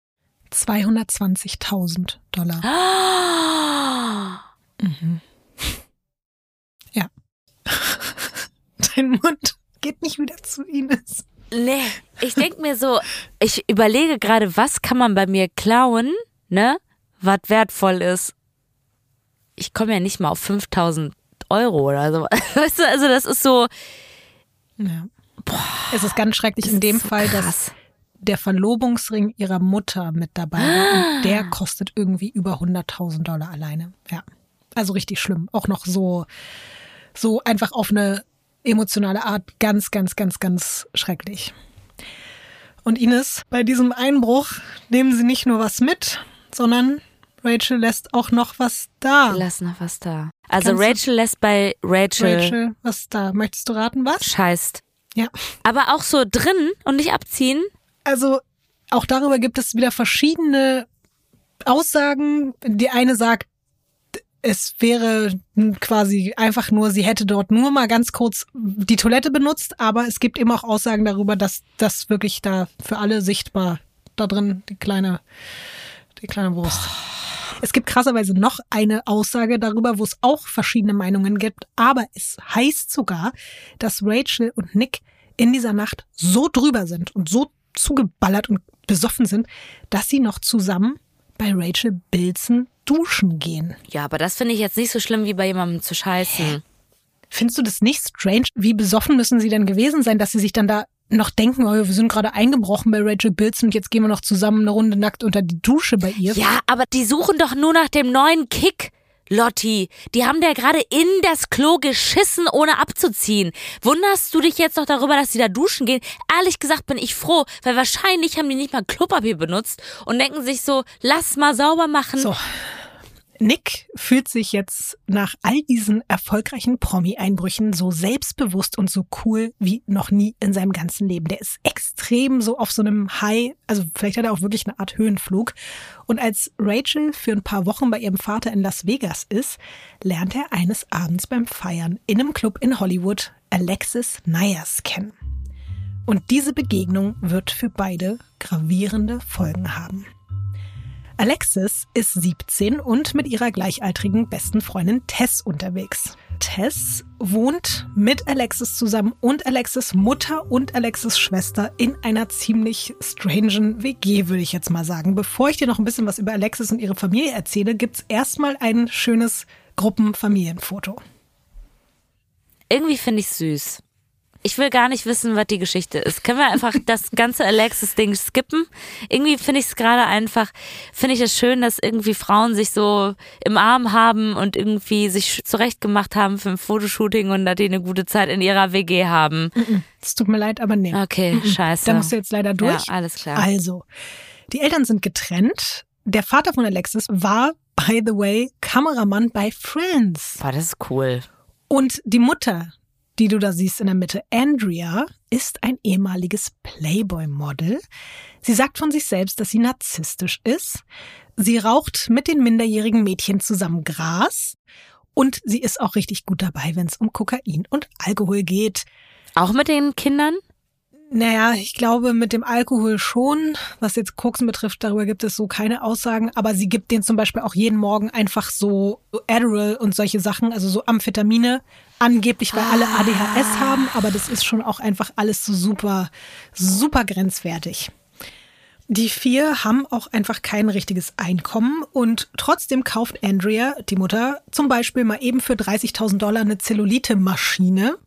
$220.000. Mhm. Ja. Dein Mund geht nicht wieder zu Ines. Nee, ich denke mir so, ich überlege gerade, was kann man bei mir klauen, ne, was wertvoll ist. Ich komme ja nicht mal auf 5.000 € oder so. Weißt du, also das ist so. Ja. Boah, es ist ganz schrecklich in dem so Fall, krass, dass der Verlobungsring ihrer Mutter mit dabei war und der kostet irgendwie über $100.000 alleine. Ja, also richtig schlimm. Auch noch so einfach auf eine emotionale Art ganz, ganz, ganz, ganz schrecklich. Und Ines, bei diesem Einbruch nehmen sie nicht nur was mit, sondern Rachel lässt auch noch was da. Die lassen noch was da. Also Rachel lässt bei Rachel was da. Möchtest du raten, was? Scheißt. Ja. Aber auch so drin und nicht abziehen? Also auch darüber gibt es wieder verschiedene Aussagen. Die eine sagt, es wäre quasi einfach nur, sie hätte dort nur mal ganz kurz die Toilette benutzt, aber es gibt eben auch Aussagen darüber, dass das wirklich da für alle sichtbar da drin, die kleine Wurst. Es gibt krasserweise noch eine Aussage darüber, wo es auch verschiedene Meinungen gibt, aber es heißt sogar, dass Rachel und Nick in dieser Nacht so drüber sind und so zugeballert und besoffen sind, dass sie noch zusammen bei Rachel Bilson duschen gehen. Ja, aber das finde ich jetzt nicht so schlimm, wie bei jemandem zu scheißen. Findest du das nicht strange? Wie besoffen müssen sie denn gewesen sein, dass sie sich dann da noch denken, oh, wir sind gerade eingebrochen bei Rachel Bilson und jetzt gehen wir noch zusammen eine Runde nackt unter die Dusche bei ihr? Ja, aber die suchen doch nur nach dem neuen Kick, Lotti. Die haben da gerade in das Klo geschissen, ohne abzuziehen. Wunderst du dich jetzt noch darüber, dass die da duschen gehen? Ehrlich gesagt bin ich froh, weil wahrscheinlich haben die nicht mal Klopapier benutzt und denken sich so, lass mal sauber machen. So. Nick fühlt sich jetzt nach all diesen erfolgreichen Promi-Einbrüchen so selbstbewusst und so cool wie noch nie in seinem ganzen Leben. Der ist extrem so auf so einem High, also vielleicht hat er auch wirklich eine Art Höhenflug. Und als Rachel für ein paar Wochen bei ihrem Vater in Las Vegas ist, lernt er eines Abends beim Feiern in einem Club in Hollywood Alexis Nyers kennen. Und diese Begegnung wird für beide gravierende Folgen haben. Alexis ist 17 und mit ihrer gleichaltrigen besten Freundin Tess unterwegs. Tess wohnt mit Alexis zusammen und Alexis Mutter und Alexis Schwester in einer ziemlich strangen WG, würde ich jetzt mal sagen. Bevor ich dir noch ein bisschen was über Alexis und ihre Familie erzähle, gibt's erstmal ein schönes Gruppenfamilienfoto. Irgendwie finde ich süß. Ich will gar nicht wissen, was die Geschichte ist. Können wir einfach das ganze Alexis-Ding skippen? Irgendwie finde ich es gerade einfach, finde ich es schön, dass irgendwie Frauen sich so im Arm haben und irgendwie sich zurechtgemacht haben für ein Fotoshooting und dass die eine gute Zeit in ihrer WG haben. Es tut mir leid, aber nee. Okay, scheiße. Da musst du jetzt leider durch. Ja, alles klar. Also, die Eltern sind getrennt. Der Vater von Alexis war, by the way, Kameramann bei Friends. Boah, das ist cool. Und die Mutter, die du da siehst in der Mitte, Andrea, ist ein ehemaliges Playboy-Model. Sie sagt von sich selbst, dass sie narzisstisch ist. Sie raucht mit den minderjährigen Mädchen zusammen Gras. Und sie ist auch richtig gut dabei, wenn es um Kokain und Alkohol geht. Auch mit den Kindern? Naja, ich glaube mit dem Alkohol schon. Was jetzt Koksen betrifft, darüber gibt es so keine Aussagen. Aber sie gibt denen zum Beispiel auch jeden Morgen einfach so Adderall und solche Sachen, also so Amphetamine, angeblich, weil alle ADHS haben. Aber das ist schon auch einfach alles so super, super grenzwertig. Die vier haben auch einfach kein richtiges Einkommen und trotzdem kauft Andrea, die Mutter, zum Beispiel mal eben für $30.000 eine Zellulite-Maschine,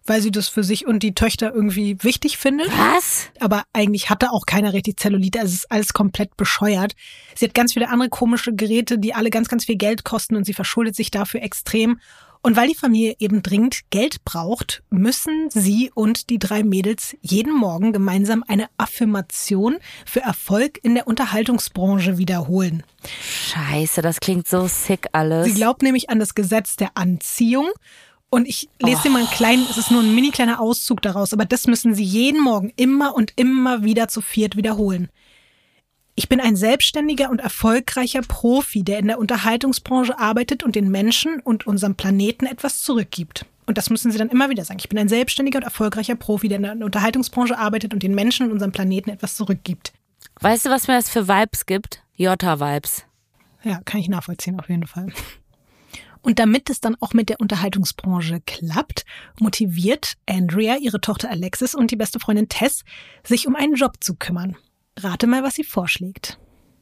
weil sie das für sich und die Töchter irgendwie wichtig findet. Was? Aber eigentlich hatte auch keiner richtig Zellulite, also es ist alles komplett bescheuert. Sie hat ganz viele andere komische Geräte, die alle ganz, ganz viel Geld kosten und sie verschuldet sich dafür extrem. Und weil die Familie eben dringend Geld braucht, müssen sie und die 3 Mädels jeden Morgen gemeinsam eine Affirmation für Erfolg in der Unterhaltungsbranche wiederholen. Scheiße, das klingt so sick alles. Sie glaubt nämlich an das Gesetz der Anziehung. Und ich lese dir mal es ist nur ein mini kleiner Auszug daraus, aber das müssen sie jeden Morgen immer und immer wieder zu 4 wiederholen. Ich bin ein selbstständiger und erfolgreicher Profi, der in der Unterhaltungsbranche arbeitet und den Menschen und unserem Planeten etwas zurückgibt. Und das müssen sie dann immer wieder sagen. Ich bin ein selbstständiger und erfolgreicher Profi, der in der Unterhaltungsbranche arbeitet und den Menschen und unserem Planeten etwas zurückgibt. Weißt du, was mir das für Vibes gibt? Jota-Vibes. Ja, kann ich nachvollziehen auf jeden Fall. Und damit es dann auch mit der Unterhaltungsbranche klappt, motiviert Andrea ihre Tochter Alexis und die beste Freundin Tess, sich um einen Job zu kümmern. Rate mal, was sie vorschlägt.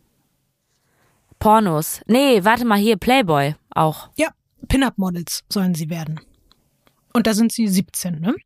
Pornos. Nee, warte mal, hier, Playboy auch. Ja, Pin-Up-Models sollen sie werden. Und da sind sie 17, ne?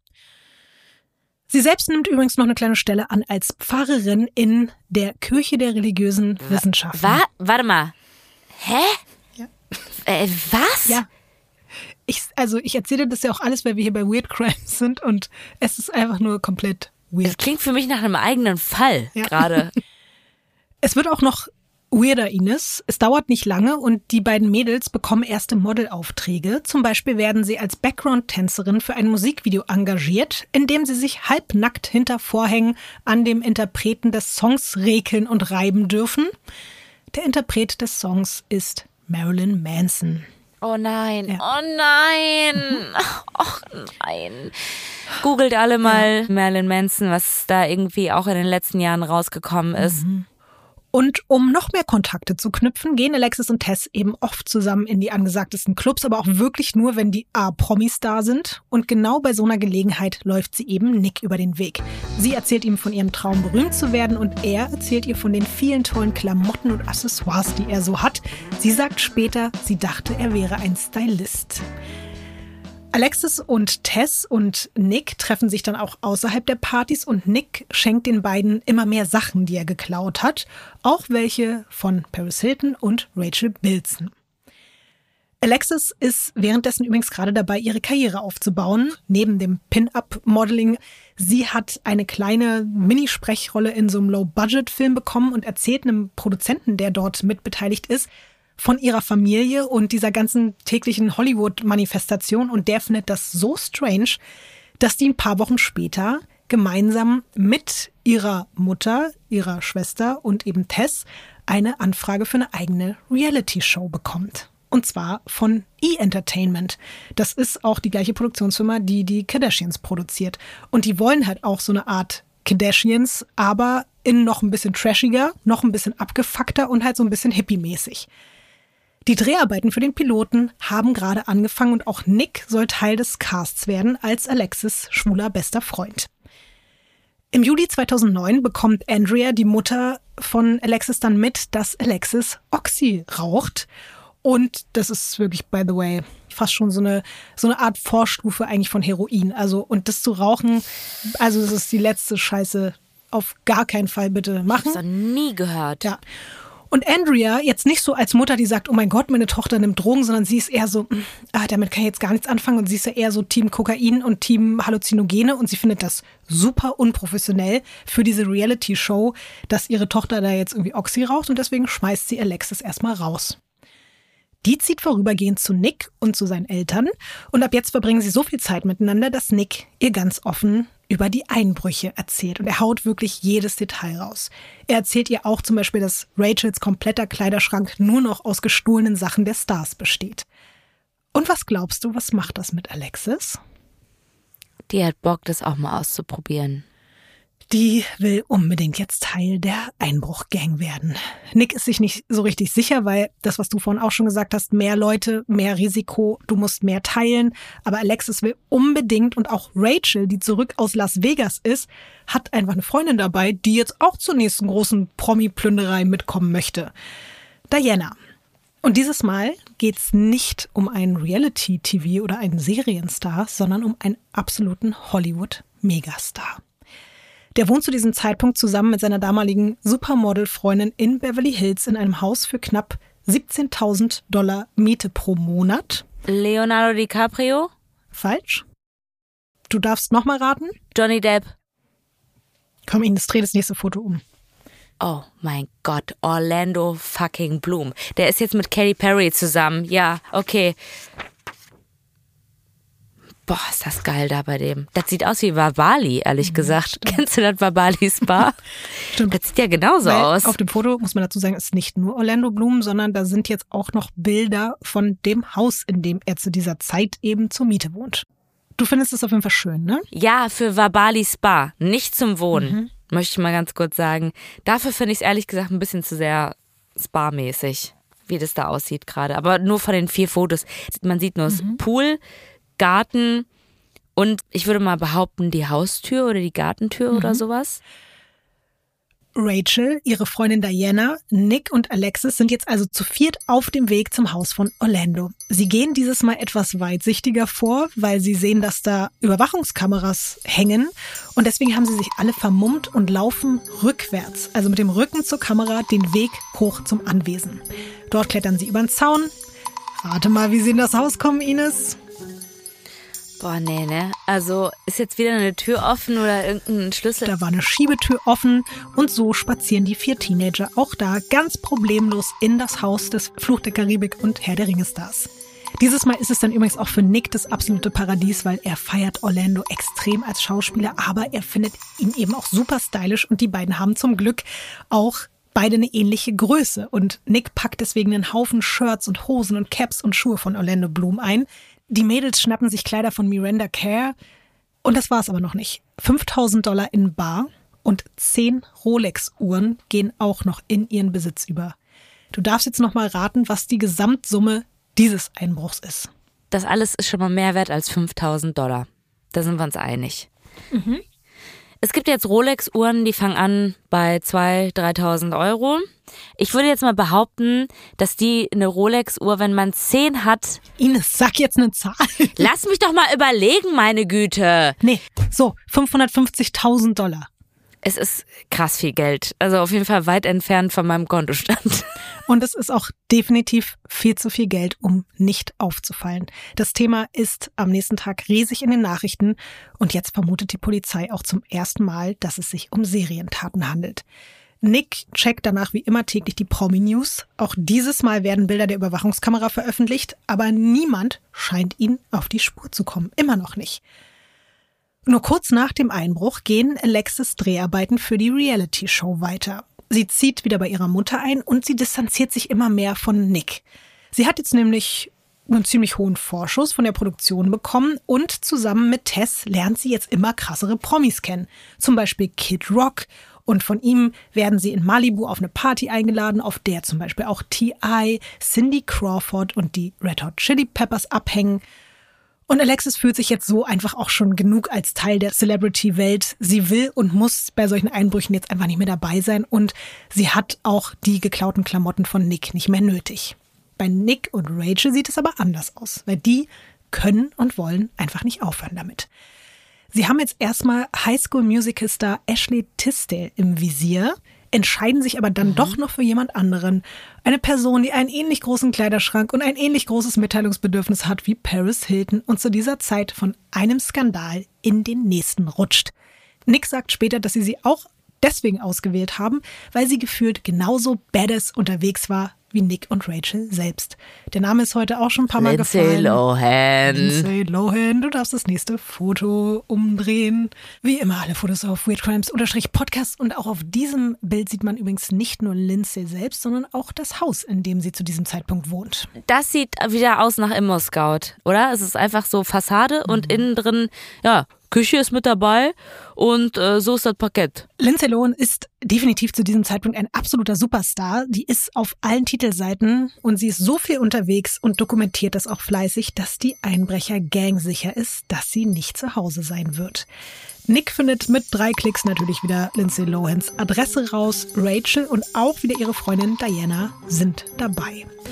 Sie selbst nimmt übrigens noch eine kleine Stelle an als Pfarrerin in der Kirche der religiösen Wissenschaften. Warte mal. Hä? Ja. Was? Ja. Ich erzähle das ja auch alles, weil wir hier bei Weird Crimes sind und es ist einfach nur komplett weird. Das klingt für mich nach einem eigenen Fall gerade. Es wird auch noch weirder, Ines. Es dauert nicht lange und die beiden Mädels bekommen erste Modelaufträge. Zum Beispiel werden sie als Background-Tänzerin für ein Musikvideo engagiert, in dem sie sich halbnackt hinter Vorhängen an dem Interpreten des Songs räkeln und reiben dürfen. Der Interpret des Songs ist Marilyn Manson. Oh nein, Ja. Oh nein. Och nein. Googelt alle mal Marilyn Manson, was da irgendwie auch in den letzten Jahren rausgekommen ist. Und um noch mehr Kontakte zu knüpfen, gehen Alexis und Tess eben oft zusammen in die angesagtesten Clubs, aber auch wirklich nur, wenn die A-Promis da sind. Und genau bei so einer Gelegenheit läuft sie eben Nick über den Weg. Sie erzählt ihm von ihrem Traum, berühmt zu werden, und er erzählt ihr von den vielen tollen Klamotten und Accessoires, die er so hat. Sie sagt später, sie dachte, er wäre ein Stylist. Alexis und Tess und Nick treffen sich dann auch außerhalb der Partys und Nick schenkt den beiden immer mehr Sachen, die er geklaut hat, auch welche von Paris Hilton und Rachel Bilson. Alexis ist währenddessen übrigens gerade dabei, ihre Karriere aufzubauen, neben dem Pin-Up-Modeling. Sie hat eine kleine Mini-Sprechrolle in so einem Low-Budget-Film bekommen und erzählt einem Produzenten, der dort mitbeteiligt ist, von ihrer Familie und dieser ganzen täglichen Hollywood-Manifestation, und der findet das so strange, dass die ein paar Wochen später gemeinsam mit ihrer Mutter, ihrer Schwester und eben Tess eine Anfrage für eine eigene Reality-Show bekommt. Und zwar von E! Entertainment. Das ist auch die gleiche Produktionsfirma, die die Kardashians produziert. Und die wollen halt auch so eine Art Kardashians, aber in noch ein bisschen trashiger, noch ein bisschen abgefuckter und halt so ein bisschen hippie-mäßig. Die Dreharbeiten für den Piloten haben gerade angefangen und auch Nick soll Teil des Casts werden als Alexis' schwuler bester Freund. Im Juli 2009 bekommt Andrea, die Mutter von Alexis, dann mit, dass Alexis Oxy raucht. Und das ist wirklich, by the way, fast schon so eine Art Vorstufe eigentlich von Heroin. Also, und das zu rauchen, also das ist die letzte Scheiße, auf gar keinen Fall bitte machen. Ich hab's noch nie gehört. Ja. Und Andrea jetzt nicht so als Mutter, die sagt, oh mein Gott, meine Tochter nimmt Drogen, sondern sie ist eher so, damit kann ich jetzt gar nichts anfangen. Und sie ist ja eher so Team Kokain und Team Halluzinogene. Und sie findet das super unprofessionell für diese Reality-Show, dass ihre Tochter da jetzt irgendwie Oxy raucht. Und deswegen schmeißt sie Alexis erstmal raus. Die zieht vorübergehend zu Nick und zu seinen Eltern. Und ab jetzt verbringen sie so viel Zeit miteinander, dass Nick ihr ganz offen über die Einbrüche erzählt. Und er haut wirklich jedes Detail raus. Er erzählt ihr auch zum Beispiel, dass Rachels kompletter Kleiderschrank nur noch aus gestohlenen Sachen der Stars besteht. Und was glaubst du, was macht das mit Alexis? Die hat Bock, das auch mal auszuprobieren. Die will unbedingt jetzt Teil der Einbruchgang werden. Nick ist sich nicht so richtig sicher, weil das, was du vorhin auch schon gesagt hast, mehr Leute, mehr Risiko, du musst mehr teilen. Aber Alexis will unbedingt, und auch Rachel, die zurück aus Las Vegas ist, hat einfach eine Freundin dabei, die jetzt auch zur nächsten großen Promi-Plünderei mitkommen möchte. Diana. Und dieses Mal geht's nicht um einen Reality-TV oder einen Serienstar, sondern um einen absoluten Hollywood-Megastar. Der wohnt zu diesem Zeitpunkt zusammen mit seiner damaligen Supermodel-Freundin in Beverly Hills in einem Haus für knapp $17.000 Miete pro Monat. Leonardo DiCaprio? Falsch. Du darfst nochmal raten. Johnny Depp. Komm, Ines, dreh das nächste Foto um. Oh mein Gott, Orlando fucking Bloom. Der ist jetzt mit Katy Perry zusammen. Ja, okay. Boah, ist das geil da bei dem. Das sieht aus wie Wabali, ehrlich gesagt. Stimmt. Kennst du das Wabali Spa? Stimmt. Das sieht ja genauso aus. Auf dem Foto, muss man dazu sagen, ist nicht nur Orlando Bloom, sondern da sind jetzt auch noch Bilder von dem Haus, in dem er zu dieser Zeit eben zur Miete wohnt. Du findest es auf jeden Fall schön, ne? Ja, für Wabali Spa, nicht zum Wohnen, möchte ich mal ganz kurz sagen. Dafür finde ich es ehrlich gesagt ein bisschen zu sehr Spa-mäßig, wie das da aussieht gerade. Aber nur von den 4 Fotos. Man sieht nur das Pool, Garten und ich würde mal behaupten, die Haustür oder die Gartentür oder sowas. Rachel, ihre Freundin Diana, Nick und Alexis sind jetzt also zu 4 auf dem Weg zum Haus von Orlando. Sie gehen dieses Mal etwas weitsichtiger vor, weil sie sehen, dass da Überwachungskameras hängen. Und deswegen haben sie sich alle vermummt und laufen rückwärts, also mit dem Rücken zur Kamera, den Weg hoch zum Anwesen. Dort klettern sie über den Zaun. Rate mal, wie sie in das Haus kommen, Ines. Boah, nee, ne? Also ist jetzt wieder eine Tür offen oder irgendein Schlüssel? Da war eine Schiebetür offen und so spazieren die 4 Teenager auch da ganz problemlos in das Haus des Fluch der Karibik und Herr der Ringe-Stars. Dieses Mal ist es dann übrigens auch für Nick das absolute Paradies, weil er feiert Orlando extrem als Schauspieler, aber er findet ihn eben auch super stylisch und die beiden haben zum Glück auch beide eine ähnliche Größe. Und Nick packt deswegen einen Haufen Shirts und Hosen und Caps und Schuhe von Orlando Bloom ein. Die Mädels schnappen sich Kleider von Miranda Kerr. Und das war's aber noch nicht. $5.000 in bar und 10 Rolex-Uhren gehen auch noch in ihren Besitz über. Du darfst jetzt noch mal raten, was die Gesamtsumme dieses Einbruchs ist. Das alles ist schon mal mehr wert als $5.000. Da sind wir uns einig. Es gibt jetzt Rolex-Uhren, die fangen an bei 2.000, 3.000 Euro. Ich würde jetzt mal behaupten, dass die eine Rolex-Uhr, wenn man 10 hat... Ines, sag jetzt eine Zahl. Lass mich doch mal überlegen, meine Güte. Nee, so, $550.000. Es ist krass viel Geld. Also auf jeden Fall weit entfernt von meinem Kontostand. Und es ist auch definitiv viel zu viel Geld, um nicht aufzufallen. Das Thema ist am nächsten Tag riesig in den Nachrichten und jetzt vermutet die Polizei auch zum ersten Mal, dass es sich um Serientaten handelt. Nick checkt danach wie immer täglich die Promi-News. Auch dieses Mal werden Bilder der Überwachungskamera veröffentlicht, aber niemand scheint ihnen auf die Spur zu kommen. Immer noch nicht. Nur kurz nach dem Einbruch gehen Alexis' Dreharbeiten für die Reality-Show weiter. Sie zieht wieder bei ihrer Mutter ein und sie distanziert sich immer mehr von Nick. Sie hat jetzt nämlich einen ziemlich hohen Vorschuss von der Produktion bekommen und zusammen mit Tess lernt sie jetzt immer krassere Promis kennen. Zum Beispiel Kid Rock. Und von ihm werden sie in Malibu auf eine Party eingeladen, auf der zum Beispiel auch T.I., Cindy Crawford und die Red Hot Chili Peppers abhängen. Und Alexis fühlt sich jetzt so einfach auch schon genug als Teil der Celebrity-Welt. Sie will und muss bei solchen Einbrüchen jetzt einfach nicht mehr dabei sein. Und sie hat auch die geklauten Klamotten von Nick nicht mehr nötig. Bei Nick und Rachel sieht es aber anders aus, weil die können und wollen einfach nicht aufhören damit. Sie haben jetzt erstmal Highschool-Musical-Star Ashley Tisdale im Visier, entscheiden sich aber dann doch noch für jemand anderen. Eine Person, die einen ähnlich großen Kleiderschrank und ein ähnlich großes Mitteilungsbedürfnis hat wie Paris Hilton und zu dieser Zeit von einem Skandal in den nächsten rutscht. Nick sagt später, dass sie auch deswegen ausgewählt haben, weil sie gefühlt genauso badass unterwegs war wie Nick und Rachel selbst. Der Name ist heute auch schon ein paar Mal gefallen. Lindsay Lohan. Du darfst das nächste Foto umdrehen. Wie immer alle Fotos auf weirdcrimes_podcast und auch auf diesem Bild sieht man übrigens nicht nur Lindsay selbst, sondern auch das Haus, in dem sie zu diesem Zeitpunkt wohnt. Das sieht wieder aus nach Immo-Scout, oder? Es ist einfach so Fassade und innen drin, ja, Küche ist mit dabei und so ist das Parkett. Lindsay Lohan ist definitiv zu diesem Zeitpunkt ein absoluter Superstar. Die ist auf allen Titelseiten und sie ist so viel unterwegs und dokumentiert das auch fleißig, dass die Einbrecher-Gang sicher ist, dass sie nicht zu Hause sein wird. Nick findet mit 3 Klicks natürlich wieder Lindsay Lohans Adresse raus. Rachel und auch wieder ihre Freundin Diana sind dabei.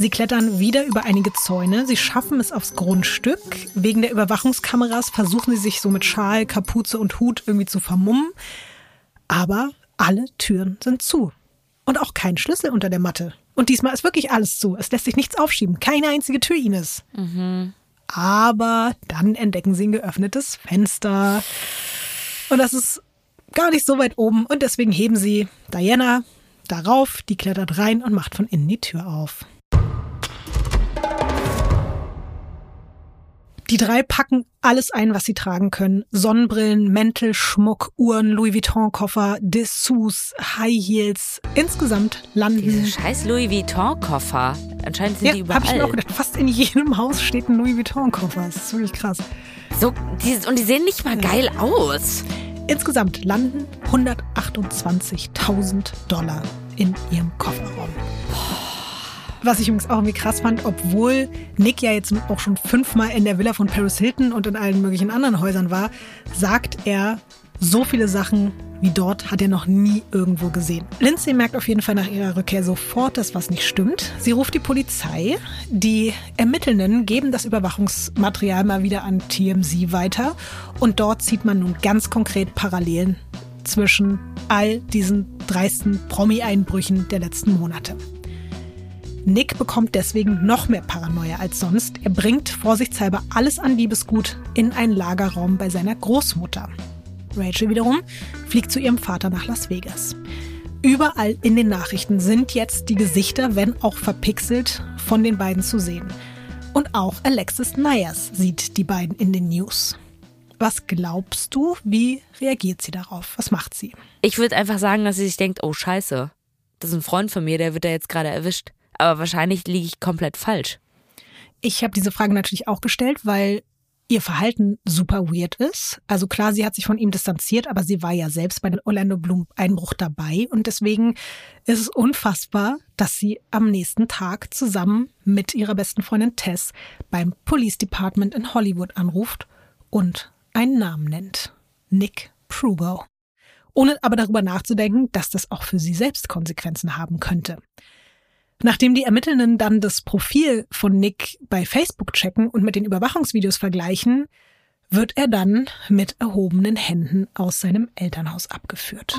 Sie klettern wieder über einige Zäune. Sie schaffen es aufs Grundstück. Wegen der Überwachungskameras versuchen sie sich so mit Schal, Kapuze und Hut irgendwie zu vermummen. Aber alle Türen sind zu. Und auch kein Schlüssel unter der Matte. Und diesmal ist wirklich alles zu. Es lässt sich nichts aufschieben. Keine einzige Tür, Ines. Aber dann entdecken sie ein geöffnetes Fenster. Und das ist gar nicht so weit oben. Und deswegen heben sie Diana darauf. Die klettert rein und macht von innen die Tür auf. Die drei packen alles ein, was sie tragen können. Sonnenbrillen, Mäntel, Schmuck, Uhren, Louis Vuitton-Koffer, Dessous, High Heels. Insgesamt landen... Diese scheiß Louis Vuitton-Koffer. Anscheinend sind die überall. Hab ich mir auch gedacht. Fast in jedem Haus steht ein Louis Vuitton-Koffer. Das ist wirklich krass. So, und die sehen nicht mal geil aus. Insgesamt landen $128.000 in ihrem Kofferraum. Was ich übrigens auch irgendwie krass fand, obwohl Nick ja jetzt auch schon 5-mal in der Villa von Paris Hilton und in allen möglichen anderen Häusern war, sagt er, so viele Sachen wie dort hat er noch nie irgendwo gesehen. Lindsay merkt auf jeden Fall nach ihrer Rückkehr sofort, dass was nicht stimmt. Sie ruft die Polizei. Die Ermittelnden geben das Überwachungsmaterial mal wieder an TMZ weiter. Und dort sieht man nun ganz konkret Parallelen zwischen all diesen dreisten Promi-Einbrüchen der letzten Monate. Nick bekommt deswegen noch mehr Paranoia als sonst. Er bringt vorsichtshalber alles an Liebesgut in einen Lagerraum bei seiner Großmutter. Rachel wiederum fliegt zu ihrem Vater nach Las Vegas. Überall in den Nachrichten sind jetzt die Gesichter, wenn auch verpixelt, von den beiden zu sehen. Und auch Alexis Nyers sieht die beiden in den News. Was glaubst du, wie reagiert sie darauf? Was macht sie? Ich würde einfach sagen, dass sie sich denkt, oh scheiße, das ist ein Freund von mir, der wird da jetzt gerade erwischt. Aber wahrscheinlich liege ich komplett falsch. Ich habe diese Frage natürlich auch gestellt, weil ihr Verhalten super weird ist. Also klar, sie hat sich von ihm distanziert, aber sie war ja selbst bei dem Orlando Bloom-Einbruch dabei. Und deswegen ist es unfassbar, dass sie am nächsten Tag zusammen mit ihrer besten Freundin Tess beim Police Department in Hollywood anruft und einen Namen nennt. Nick Prugo. Ohne aber darüber nachzudenken, dass das auch für sie selbst Konsequenzen haben könnte. Nachdem die Ermittelnden dann das Profil von Nick bei Facebook checken und mit den Überwachungsvideos vergleichen, wird er dann mit erhobenen Händen aus seinem Elternhaus abgeführt.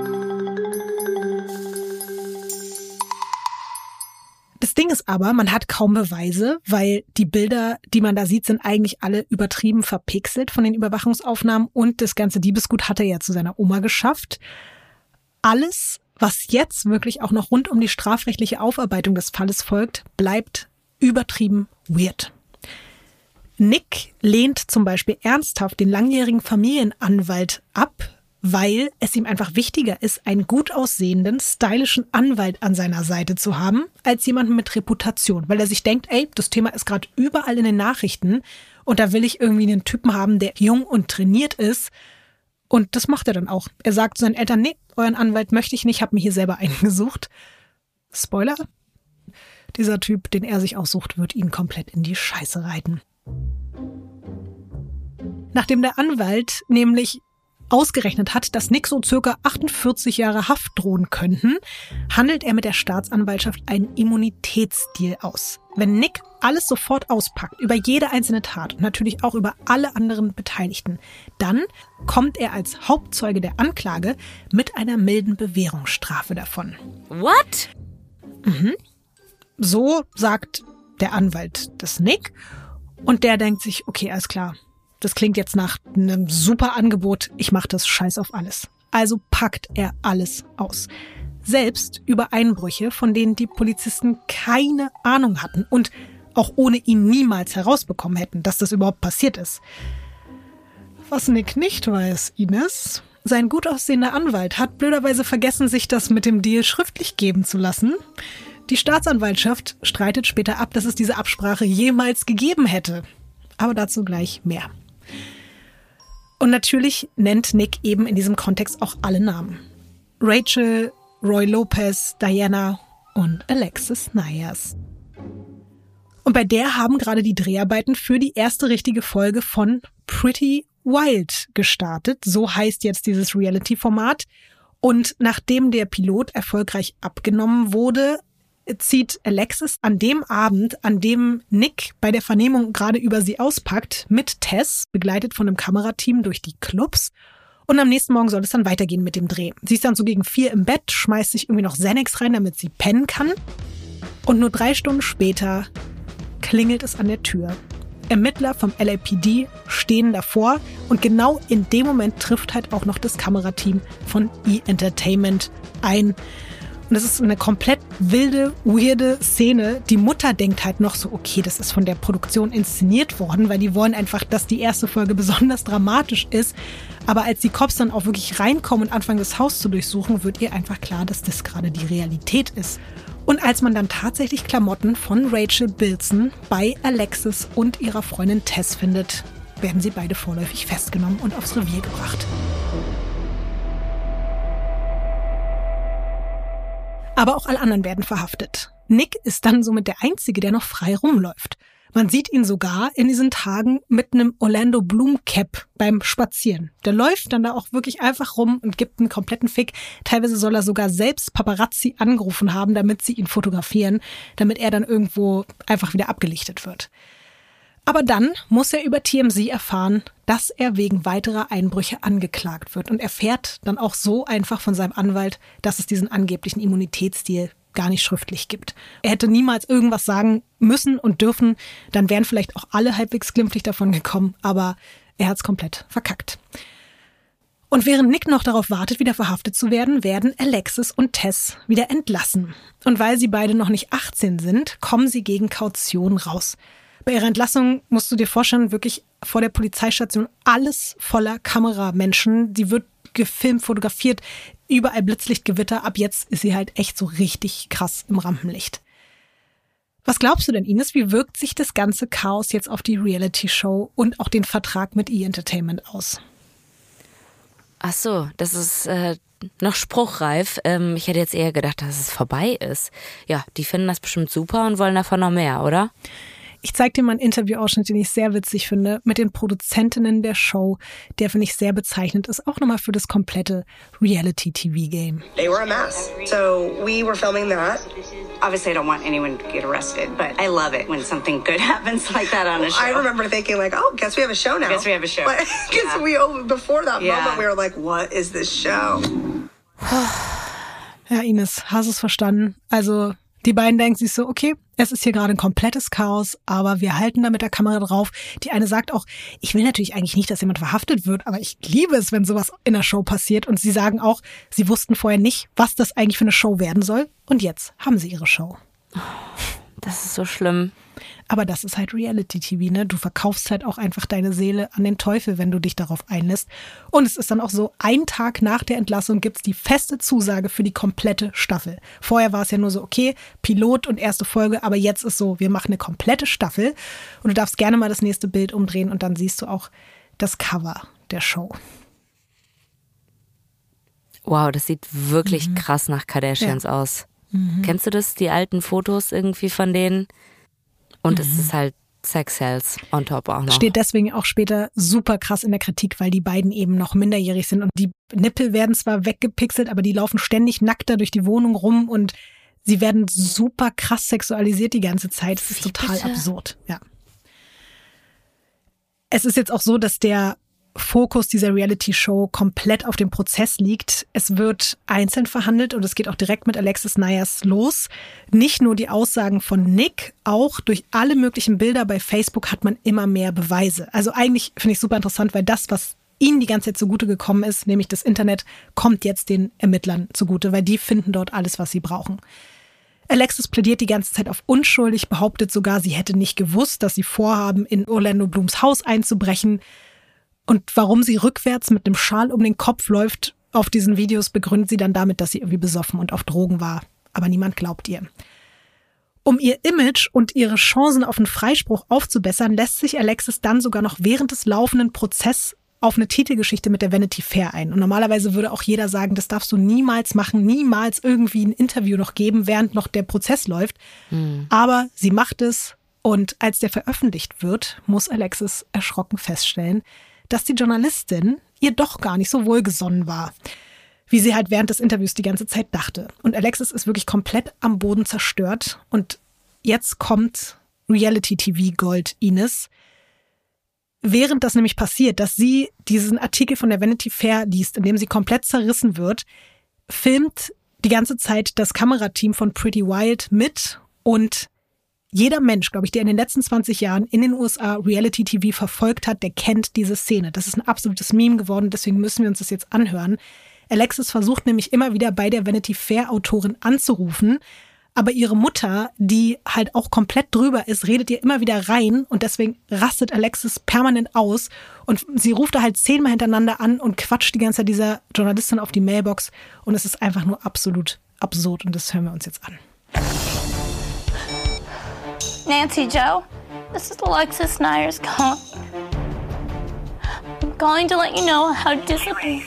Das Ding ist aber, man hat kaum Beweise, weil die Bilder, die man da sieht, sind eigentlich alle übertrieben verpixelt von den Überwachungsaufnahmen und das ganze Diebesgut hat er ja zu seiner Oma geschafft. Alles, was jetzt wirklich auch noch rund um die strafrechtliche Aufarbeitung des Falles folgt, bleibt übertrieben weird. Nick lehnt zum Beispiel ernsthaft den langjährigen Familienanwalt ab, weil es ihm einfach wichtiger ist, einen gut aussehenden, stylischen Anwalt an seiner Seite zu haben, als jemanden mit Reputation. Weil er sich denkt, ey, das Thema ist gerade überall in den Nachrichten und da will ich irgendwie einen Typen haben, der jung und trainiert ist. Und das macht er dann auch. Er sagt zu seinen Eltern, nee, euren Anwalt möchte ich nicht, habe mir hier selber einen gesucht. Spoiler, dieser Typ, den er sich aussucht, wird ihn komplett in die Scheiße reiten. Nachdem der Anwalt nämlich ausgerechnet hat, dass Nick so circa 48 Jahre Haft drohen könnten, handelt er mit der Staatsanwaltschaft einen Immunitätsdeal aus. Wenn Nick alles sofort auspackt, über jede einzelne Tat und natürlich auch über alle anderen Beteiligten, dann kommt er als Hauptzeuge der Anklage mit einer milden Bewährungsstrafe davon. What? So sagt der Anwalt des Nick und der denkt sich, okay, alles klar. Das klingt jetzt nach einem super Angebot. Ich mache das scheiß auf alles. Also packt er alles aus. Selbst über Einbrüche, von denen die Polizisten keine Ahnung hatten und auch ohne ihn niemals herausbekommen hätten, dass das überhaupt passiert ist. Was Nick nicht weiß, Ines, sein gut aussehender Anwalt hat blöderweise vergessen, sich das mit dem Deal schriftlich geben zu lassen. Die Staatsanwaltschaft streitet später ab, dass es diese Absprache jemals gegeben hätte. Aber dazu gleich mehr. Und natürlich nennt Nick eben in diesem Kontext auch alle Namen. Rachel, Roy Lopez, Diana und Alexis Nyers. Und bei der haben gerade die Dreharbeiten für die erste richtige Folge von Pretty Wild gestartet. So heißt jetzt dieses Reality-Format. Und nachdem der Pilot erfolgreich abgenommen wurde, zieht Alexis an dem Abend, an dem Nick bei der Vernehmung gerade über sie auspackt, mit Tess, begleitet von einem Kamerateam, durch die Clubs. Und am nächsten Morgen soll es dann weitergehen mit dem Dreh. Sie ist dann so gegen 4 im Bett, schmeißt sich irgendwie noch Xanax rein, damit sie pennen kann. Und nur 3 Stunden später klingelt es an der Tür. Ermittler vom LAPD stehen davor und genau in dem Moment trifft halt auch noch das Kamerateam von E! Entertainment ein. Und es ist eine komplett wilde, weirde Szene. Die Mutter denkt halt noch so, okay, das ist von der Produktion inszeniert worden, weil die wollen einfach, dass die erste Folge besonders dramatisch ist. Aber als die Cops dann auch wirklich reinkommen und anfangen, das Haus zu durchsuchen, wird ihr einfach klar, dass das gerade die Realität ist. Und als man dann tatsächlich Klamotten von Rachel Bilson bei Alexis und ihrer Freundin Tess findet, werden sie beide vorläufig festgenommen und aufs Revier gebracht. Aber auch alle anderen werden verhaftet. Nick ist dann somit der Einzige, der noch frei rumläuft. Man sieht ihn sogar in diesen Tagen mit einem Orlando Bloom Cap beim Spazieren. Der läuft dann da auch wirklich einfach rum und gibt einen kompletten Fick. Teilweise soll er sogar selbst Paparazzi angerufen haben, damit sie ihn fotografieren, damit er dann irgendwo einfach wieder abgelichtet wird. Aber dann muss er über TMZ erfahren, dass er wegen weiterer Einbrüche angeklagt wird und erfährt dann auch so einfach von seinem Anwalt, dass es diesen angeblichen Immunitätsdeal gar nicht schriftlich gibt. Er hätte niemals irgendwas sagen müssen und dürfen, dann wären vielleicht auch alle halbwegs glimpflich davon gekommen, aber er hat es komplett verkackt. Und während Nick noch darauf wartet, wieder verhaftet zu werden, werden Alexis und Tess wieder entlassen. Und weil sie beide noch nicht 18 sind, kommen sie gegen Kaution raus. Bei ihrer Entlassung musst du dir vorstellen, wirklich vor der Polizeistation alles voller Kameramenschen. Sie wird gefilmt, fotografiert, überall Blitzlichtgewitter. Ab jetzt ist sie halt echt so richtig krass im Rampenlicht. Was glaubst du denn, Ines? Wie wirkt sich das ganze Chaos jetzt auf die Reality-Show und auch den Vertrag mit E! Entertainment aus? Ach so, das ist noch spruchreif. Ich hätte jetzt eher gedacht, dass es vorbei ist. Ja, die finden das bestimmt super und wollen davon noch mehr, oder? Ich zeige dir mal einen Interviewausschnitt, den ich sehr witzig finde, mit den Produzentinnen der Show, der, finde ich, sehr bezeichnend ist, auch nochmal für das komplette Reality-TV-Game. They were a mess. So we were filming that. Obviously, I don't want anyone to get arrested, but I love it when something good happens like that on a show. I remember thinking like, oh, guess we have a show now. Guess we have a show. Because before that moment, we were like, what is this show? Ja, Ines, hast du es verstanden? Also die beiden denken sich so, okay, es ist hier gerade ein komplettes Chaos, aber wir halten da mit der Kamera drauf. Die eine sagt auch, ich will natürlich eigentlich nicht, dass jemand verhaftet wird, aber ich liebe es, wenn sowas in der Show passiert. Und sie sagen auch, sie wussten vorher nicht, was das eigentlich für eine Show werden soll. Und jetzt haben sie ihre Show. Das ist so schlimm. Aber das ist halt Reality-TV, ne? Du verkaufst halt auch einfach deine Seele an den Teufel, wenn du dich darauf einlässt. Und es ist dann auch so, einen Tag nach der Entlassung gibt's die feste Zusage für die komplette Staffel. Vorher war es ja nur so, okay, Pilot und erste Folge, aber jetzt ist so, wir machen eine komplette Staffel. Und du darfst gerne mal das nächste Bild umdrehen und dann siehst du auch das Cover der Show. Wow, das sieht wirklich krass nach Kardashians aus. Kennst du das, die alten Fotos irgendwie von denen? Und es ist halt Sex Sells on top auch noch. Steht deswegen auch später super krass in der Kritik, weil die beiden eben noch minderjährig sind und die Nippel werden zwar weggepixelt, aber die laufen ständig nackt da durch die Wohnung rum und sie werden super krass sexualisiert die ganze Zeit. Das ist total absurd. Ja. Es ist jetzt auch so, dass der Fokus dieser Reality-Show komplett auf dem Prozess liegt. Es wird einzeln verhandelt und es geht auch direkt mit Alexis Neiers los. Nicht nur die Aussagen von Nick, auch durch alle möglichen Bilder bei Facebook hat man immer mehr Beweise. Also eigentlich finde ich super interessant, weil das, was ihnen die ganze Zeit zugute gekommen ist, nämlich das Internet, kommt jetzt den Ermittlern zugute, weil die finden dort alles, was sie brauchen. Alexis plädiert die ganze Zeit auf unschuldig, behauptet sogar, sie hätte nicht gewusst, dass sie vorhaben, in Orlando Blooms Haus einzubrechen. Und warum sie rückwärts mit einem Schal um den Kopf läuft auf diesen Videos, begründet sie dann damit, dass sie irgendwie besoffen und auf Drogen war. Aber niemand glaubt ihr. Um ihr Image und ihre Chancen auf einen Freispruch aufzubessern, lässt sich Alexis dann sogar noch während des laufenden Prozesses auf eine Titelgeschichte mit der Vanity Fair ein. Und normalerweise würde auch jeder sagen, das darfst du niemals machen, niemals irgendwie ein Interview noch geben, während noch der Prozess läuft. Aber sie macht es und als der veröffentlicht wird, muss Alexis erschrocken feststellen, dass die Journalistin ihr doch gar nicht so wohlgesonnen war. wie sie halt während des Interviews die ganze Zeit dachte. Und Alexis ist wirklich komplett am Boden zerstört. Und jetzt kommt Reality-TV-Gold Ines. Während das nämlich passiert, dass sie diesen Artikel von der Vanity Fair liest, in dem sie komplett zerrissen wird, filmt die ganze Zeit das Kamerateam von Pretty Wild mit. Und jeder Mensch, glaube ich, der in den letzten 20 Jahren in den USA Reality-TV verfolgt hat, der kennt diese Szene. Das ist ein absolutes Meme geworden, deswegen müssen wir uns das jetzt anhören. Alexis versucht nämlich immer wieder bei der Vanity Fair-Autorin anzurufen, aber ihre Mutter, die halt auch komplett drüber ist, redet ihr immer wieder rein und deswegen rastet Alexis permanent aus und sie ruft da halt 10-mal hintereinander an und quatscht die ganze Zeit dieser Journalistin auf die Mailbox und es ist einfach nur absolut absurd und das hören wir uns jetzt an. Nancy Joe, this is Alexis Nyers calling. I'm calling to let you know how disappointed...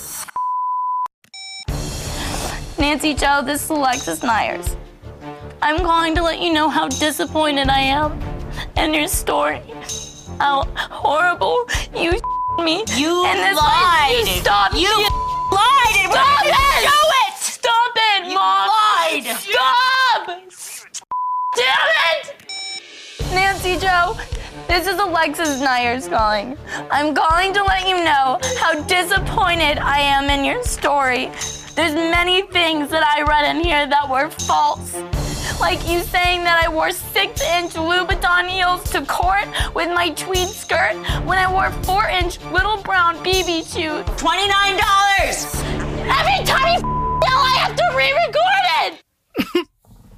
Nancy Joe, this is Alexis Nyers. I'm calling to let you know how disappointed I am in your story. How horrible you me. You and this lied. You stop. You lied. Stop it. Show it. Stop it, You Mom. lied. Stop. Damn it. Nancy Joe, this is Alexis Nyers calling. I'm calling to let you know how disappointed I am in your story. There's many things that I read in here that were false. Like you saying that I wore 6-inch Louboutin heels to court with my tweed skirt when I wore 4-inch little brown BB shoes. $29! Every time you yell, I have to re-record it!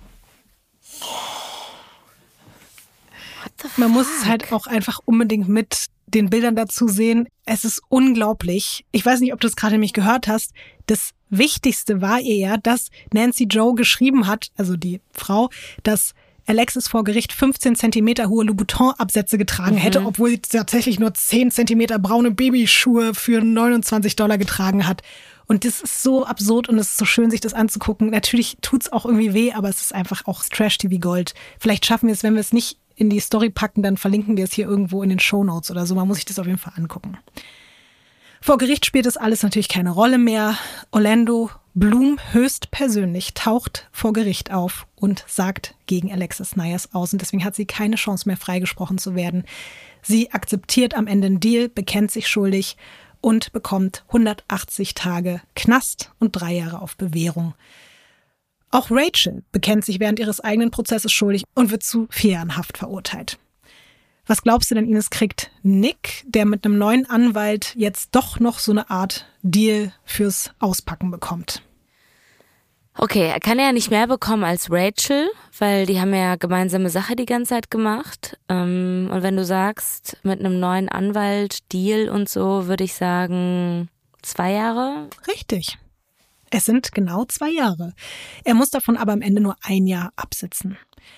Man muss es halt auch einfach unbedingt mit den Bildern dazu sehen. Es ist unglaublich. Ich weiß nicht, ob du es gerade nämlich gehört hast. Das Wichtigste war ihr ja, dass Nancy Joe geschrieben hat, also die Frau, dass Alexis vor Gericht 15 Zentimeter hohe Louboutin-Absätze getragen hätte, obwohl sie tatsächlich nur 10 Zentimeter braune Babyschuhe für $29 getragen hat. Und das ist so absurd und es ist so schön, sich das anzugucken. Natürlich tut's auch irgendwie weh, aber es ist einfach auch Trash-TV-Gold. Vielleicht schaffen wir es, wenn wir es nicht in die Story packen, dann verlinken wir es hier irgendwo in den Shownotes oder so. Man muss sich das auf jeden Fall angucken. Vor Gericht spielt das alles natürlich keine Rolle mehr. Orlando Bloom höchstpersönlich taucht vor Gericht auf und sagt gegen Alexis Nyers aus. Und deswegen hat sie keine Chance mehr, freigesprochen zu werden. Sie akzeptiert am Ende einen Deal, bekennt sich schuldig und bekommt 180 Tage Knast und 3 Jahre auf Bewährung. Auch Rachel bekennt sich während ihres eigenen Prozesses schuldig und wird zu 4 Jahren Haft verurteilt. Was glaubst du denn, Ines, kriegt Nick, der mit einem neuen Anwalt jetzt doch noch so eine Art Deal fürs Auspacken bekommt? Okay, er kann ja nicht mehr bekommen als Rachel, weil die haben ja gemeinsame Sache die ganze Zeit gemacht. Und wenn du sagst, mit einem neuen Anwalt, Deal und so, würde ich sagen 2 Jahre? Richtig. Es sind genau 2 Jahre. Er muss davon aber am Ende nur 1 Jahr absitzen.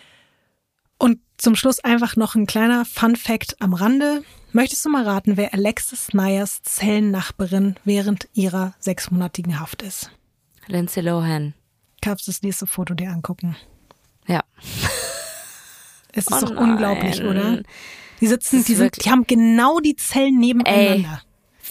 Und zum Schluss einfach noch ein kleiner Fun-Fact am Rande. Möchtest du mal raten, wer Alexis Nyers Zellennachbarin während ihrer 6-monatigen Haft ist? Lindsay Lohan. Kannst du das nächste Foto dir angucken? Ja. Es ist doch unglaublich, oder? Die sitzen, die haben genau die Zellen nebeneinander.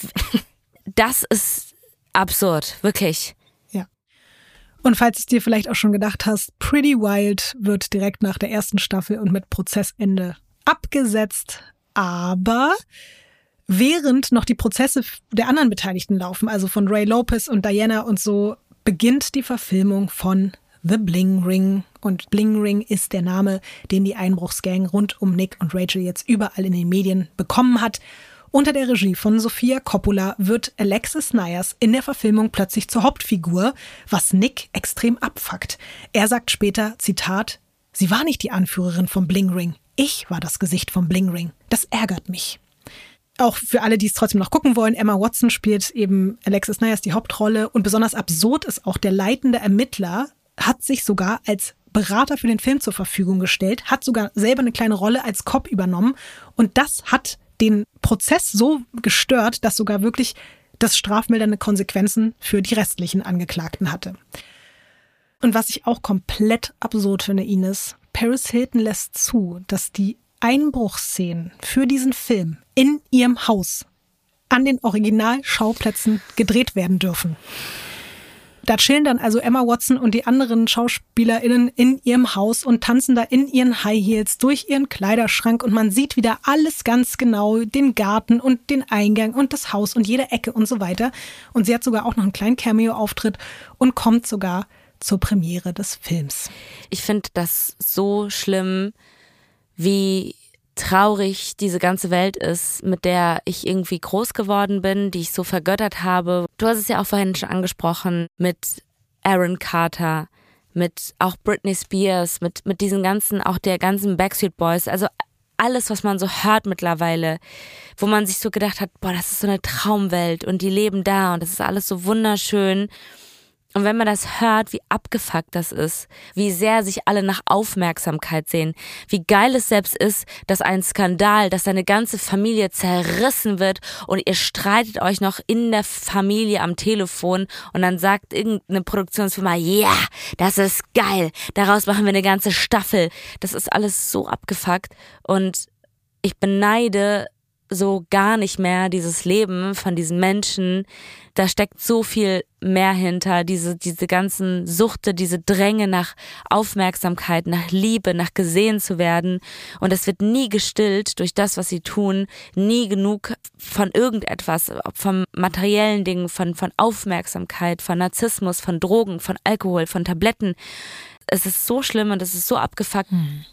Das ist absurd, wirklich. Ja. Und falls du es dir vielleicht auch schon gedacht hast, Pretty Wild wird direkt nach der ersten Staffel und mit Prozessende abgesetzt. Aber während noch die Prozesse der anderen Beteiligten laufen, also von Ray Lopez und Diana und so, beginnt die Verfilmung von The Bling Ring. Und Bling Ring ist der Name, den die Einbruchsgang rund um Nick und Rachel jetzt überall in den Medien bekommen hat. Unter der Regie von Sofia Coppola wird Alexis Nyers in der Verfilmung plötzlich zur Hauptfigur, was Nick extrem abfuckt. Er sagt später, Zitat, sie war nicht die Anführerin vom Bling Ring. Ich war das Gesicht vom Bling Ring. Das ärgert mich. Auch für alle, die es trotzdem noch gucken wollen, Emma Watson spielt eben Alexis Nyers die Hauptrolle. Und besonders absurd ist auch, der leitende Ermittler hat sich sogar als Berater für den Film zur Verfügung gestellt, hat sogar selber eine kleine Rolle als Cop übernommen. Und das hat den Prozess so gestört, dass sogar wirklich das strafmildernde Konsequenzen für die restlichen Angeklagten hatte. Und was ich auch komplett absurd finde, Ines, Paris Hilton lässt zu, dass die Einbruchsszenen für diesen Film in ihrem Haus an den Originalschauplätzen gedreht werden dürfen. Da chillen dann also Emma Watson und die anderen SchauspielerInnen in ihrem Haus und tanzen da in ihren High Heels durch ihren Kleiderschrank und man sieht wieder alles ganz genau, den Garten und den Eingang und das Haus und jede Ecke und so weiter. Und sie hat sogar auch noch einen kleinen Cameo-Auftritt und kommt sogar zur Premiere des Films. Ich finde das so schlimm, wie traurig diese ganze Welt ist, mit der ich irgendwie groß geworden bin, die ich so vergöttert habe. Du hast es ja auch vorhin schon angesprochen, mit Aaron Carter, mit auch Britney Spears, mit diesen ganzen, auch der ganzen Backstreet Boys, also alles, was man so hört mittlerweile, wo man sich so gedacht hat, boah, das ist so eine Traumwelt und die leben da und das ist alles so wunderschön. Und wenn man das hört, wie abgefuckt das ist, wie sehr sich alle nach Aufmerksamkeit sehen, wie geil es selbst ist, dass ein Skandal, dass seine ganze Familie zerrissen wird und ihr streitet euch noch in der Familie am Telefon und dann sagt irgendeine Produktionsfirma, ja, das ist geil, daraus machen wir eine ganze Staffel. Das ist alles so abgefuckt und ich beneide so gar nicht mehr dieses Leben von diesen Menschen. Da steckt so viel mehr hinter, diese ganzen Suchte, diese Dränge nach Aufmerksamkeit, nach Liebe, nach gesehen zu werden. Und es wird nie gestillt durch das, was sie tun, nie genug von irgendetwas, von materiellen Dingen, von Aufmerksamkeit, von Narzissmus, von Drogen, von Alkohol, von Tabletten. Es ist so schlimm und es ist so abgefuckt.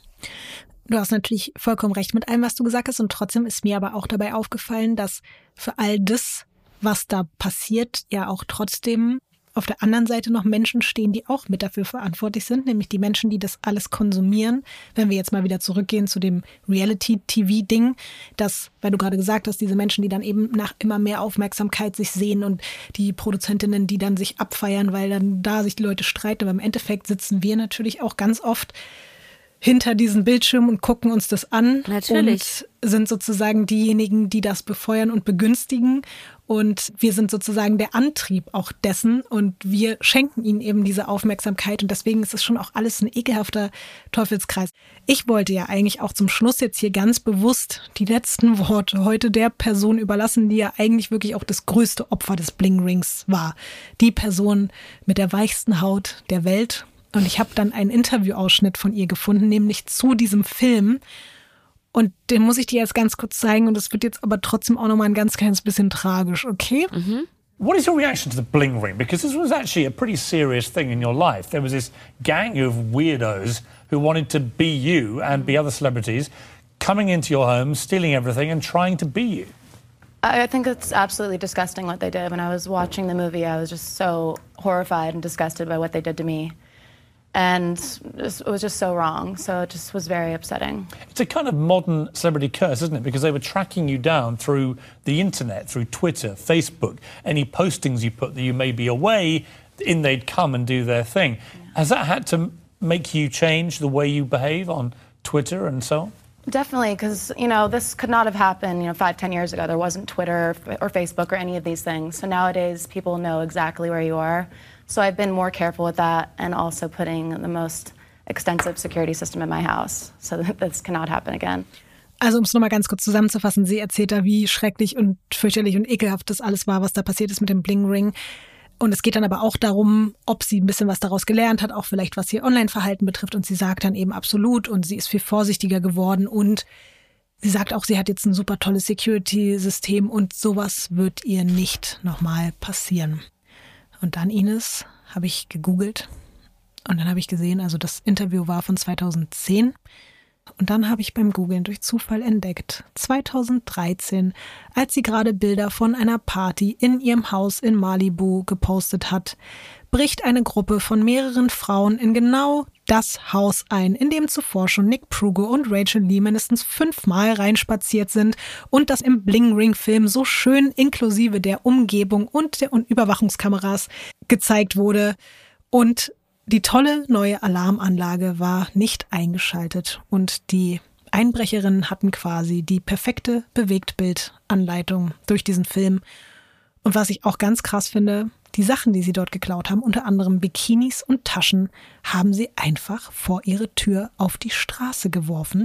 Du hast natürlich vollkommen recht mit allem, was du gesagt hast. Und trotzdem ist mir aber auch dabei aufgefallen, dass für all das, was da passiert, ja auch trotzdem auf der anderen Seite noch Menschen stehen, die auch mit dafür verantwortlich sind, nämlich die Menschen, die das alles konsumieren. Wenn wir jetzt mal wieder zurückgehen zu dem Reality-TV-Ding, dass, weil du gerade gesagt hast, diese Menschen, die dann eben nach immer mehr Aufmerksamkeit sich sehen und die Produzentinnen, die dann sich abfeiern, weil dann da sich die Leute streiten. Aber im Endeffekt sitzen wir natürlich auch ganz oft hinter diesen Bildschirmen und gucken uns das an. Natürlich. Und sind sozusagen diejenigen, die das befeuern und begünstigen. Und wir sind sozusagen der Antrieb auch dessen und wir schenken ihnen eben diese Aufmerksamkeit und deswegen ist es schon auch alles ein ekelhafter Teufelskreis. Ich wollte ja eigentlich auch zum Schluss jetzt hier ganz bewusst die letzten Worte heute der Person überlassen, die ja eigentlich wirklich auch das größte Opfer des Bling Rings war. Die Person mit der weichsten Haut der Welt. Und ich habe dann einen Interviewausschnitt von ihr gefunden, nämlich zu diesem Film. Und den muss ich dir jetzt ganz kurz zeigen. Und das wird jetzt aber trotzdem auch nochmal ein ganz kleines bisschen tragisch, okay? Mhm. What is your reaction to the Bling Ring? Because this was actually a pretty serious thing in your life. There was this gang of weirdos who wanted to be you and be other celebrities, coming into your home, stealing everything and trying to be you. I think it's absolutely disgusting what they did. When I was watching the movie, I was just so horrified and disgusted by what they did to me. And it was just so wrong. So it just was very upsetting. It's a kind of modern celebrity curse, isn't it? Because they were tracking you down through the internet, through Twitter, Facebook. Any postings you put that you may be away, in they'd come and do their thing. Yeah. Has that had to make you change the way you behave on Twitter and so on? Definitely, because, this could not have happened, 5-10 years ago. There wasn't Twitter or Facebook or any of these things. So nowadays, people know exactly where you are. So I've been more careful with that and also putting the most extensive security system in my house so that this cannot happen again. Also um es nochmal ganz kurz zusammenzufassen, sie erzählt da, wie schrecklich und fürchterlich und ekelhaft das alles war, was da passiert ist mit dem Bling Ring. Und es geht dann aber auch darum, ob sie ein bisschen was daraus gelernt hat, auch vielleicht was ihr Online-Verhalten betrifft. Und sie sagt dann eben absolut und sie ist viel vorsichtiger geworden und sie sagt auch, sie hat jetzt ein super tolles Security-System und sowas wird ihr nicht nochmal passieren. Und dann, Ines, habe ich gegoogelt und dann habe ich gesehen, also das Interview war von 2010 und dann habe ich beim Googlen durch Zufall entdeckt, 2013, als sie gerade Bilder von einer Party in ihrem Haus in Malibu gepostet hat, bricht eine Gruppe von mehreren Frauen in genau das Haus ein, in dem zuvor schon Nick Prugo und Rachel Lee mindestens 5-mal reinspaziert sind und das im Bling Ring Film so schön inklusive der Umgebung und der Überwachungskameras gezeigt wurde. Und die tolle neue Alarmanlage war nicht eingeschaltet und die Einbrecherinnen hatten quasi die perfekte Bewegtbildanleitung durch diesen Film. Und was ich auch ganz krass finde, die Sachen, die sie dort geklaut haben, unter anderem Bikinis und Taschen, haben sie einfach vor ihre Tür auf die Straße geworfen.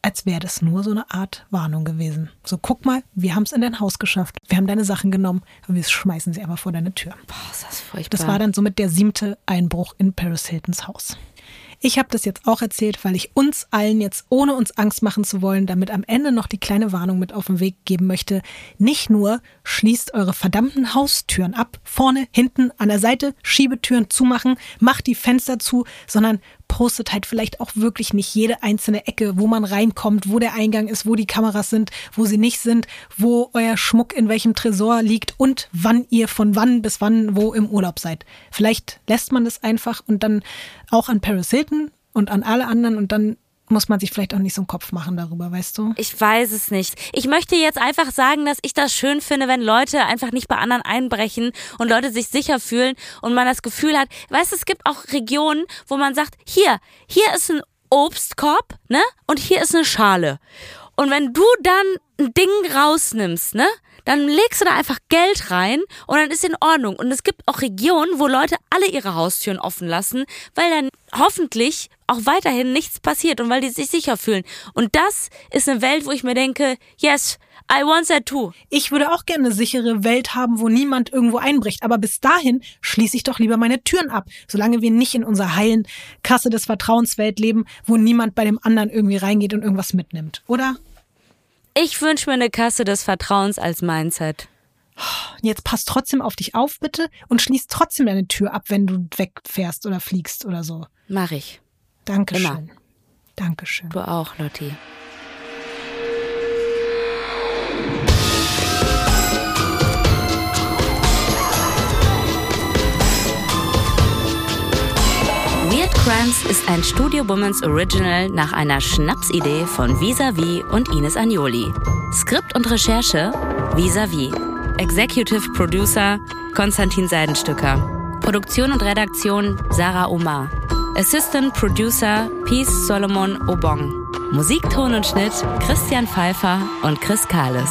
als wäre das nur so eine Art Warnung gewesen. So, guck mal, wir haben es in dein Haus geschafft. Wir haben deine Sachen genommen und wir schmeißen sie einfach vor deine Tür. Boah, ist das furchtbar. Das war dann somit der 7. Einbruch in Paris Hiltons Haus. Ich habe das jetzt auch erzählt, weil ich uns allen jetzt, ohne uns Angst machen zu wollen, damit am Ende noch die kleine Warnung mit auf den Weg geben möchte. Nicht nur schließt eure verdammten Haustüren ab, vorne, hinten, an der Seite, Schiebetüren zumachen, macht die Fenster zu, sondern postet halt vielleicht auch wirklich nicht jede einzelne Ecke, wo man reinkommt, wo der Eingang ist, wo die Kameras sind, wo sie nicht sind, wo euer Schmuck in welchem Tresor liegt und wann ihr von wann bis wann wo im Urlaub seid. Vielleicht lässt man das einfach und dann auch an Paris Hilton und an alle anderen und dann muss man sich vielleicht auch nicht so einen Kopf machen darüber, weißt du? Ich weiß es nicht. Ich möchte jetzt einfach sagen, dass ich das schön finde, wenn Leute einfach nicht bei anderen einbrechen und Leute sich sicher fühlen und man das Gefühl hat, weißt du, es gibt auch Regionen, wo man sagt, hier ist ein Obstkorb, ne? Und hier ist eine Schale. Und wenn du dann ein Ding rausnimmst, ne? Dann legst du da einfach Geld rein und dann ist in Ordnung. Und es gibt auch Regionen, wo Leute alle ihre Haustüren offen lassen, weil dann hoffentlich auch weiterhin nichts passiert und weil die sich sicher fühlen. Und das ist eine Welt, wo ich mir denke, yes, I want that too. Ich würde auch gerne eine sichere Welt haben, wo niemand irgendwo einbricht. Aber bis dahin schließe ich doch lieber meine Türen ab, solange wir nicht in unserer heilen Kasse des Vertrauenswelt leben, wo niemand bei dem anderen irgendwie reingeht und irgendwas mitnimmt, oder? Ich wünsche mir eine Kasse des Vertrauens als Mindset. Jetzt pass trotzdem auf dich auf, bitte, und schließ trotzdem deine Tür ab, wenn du wegfährst oder fliegst oder so. Mach ich. Dankeschön. Immer. Dankeschön. Du auch, Lotti. Weird Crimes ist ein Studio Womans Original nach einer Schnapsidee von Vis-a-vis und Ines Agnoli. Skript und Recherche Vis-a-vis. Executive Producer Konstantin Seidenstücker. Produktion und Redaktion Sarah Omar. Assistant Producer Peace Solomon Obong. Musik, Ton und Schnitt Christian Pfeiffer und Chris Kahles.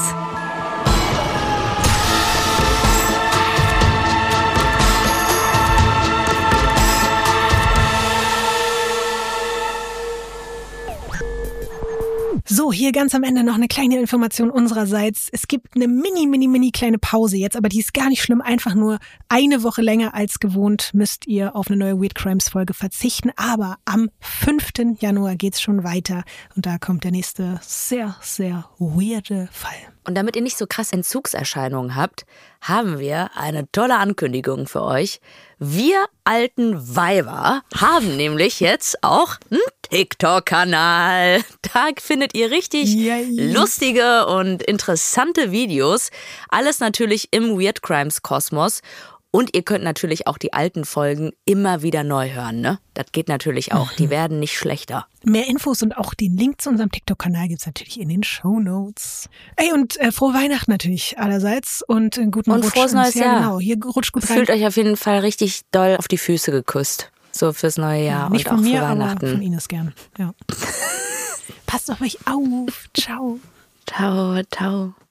So, hier ganz am Ende noch eine kleine Information unsererseits. Es gibt eine mini kleine Pause jetzt, aber die ist gar nicht schlimm. Einfach nur eine Woche länger als gewohnt müsst ihr auf eine neue Weird Crimes Folge verzichten. Aber am 5. Januar geht's schon weiter und da kommt der nächste sehr, sehr weirde Fall. Und damit ihr nicht so krass Entzugserscheinungen habt, haben wir eine tolle Ankündigung für euch. Wir alten Weiber haben nämlich jetzt auch einen TikTok-Kanal. Da findet ihr richtig lustige und interessante Videos. Alles natürlich im Weird Crimes Kosmos. Und ihr könnt natürlich auch die alten Folgen immer wieder neu hören, ne? Das geht natürlich auch. Die werden nicht schlechter. Mehr Infos und auch den Link zu unserem TikTok-Kanal gibt's natürlich in den Shownotes. Ey, und frohe Weihnachten natürlich allerseits und einen guten Rutsch. Und frohes neues Jahr. Genau, hier rutscht gut rein. Fühlt euch auf jeden Fall richtig doll auf die Füße geküsst. So fürs neue Jahr nicht und von auch mir, für Weihnachten. Aber von Ines gern. Ja. Passt auf euch auf. Ciao. Ciao, ciao.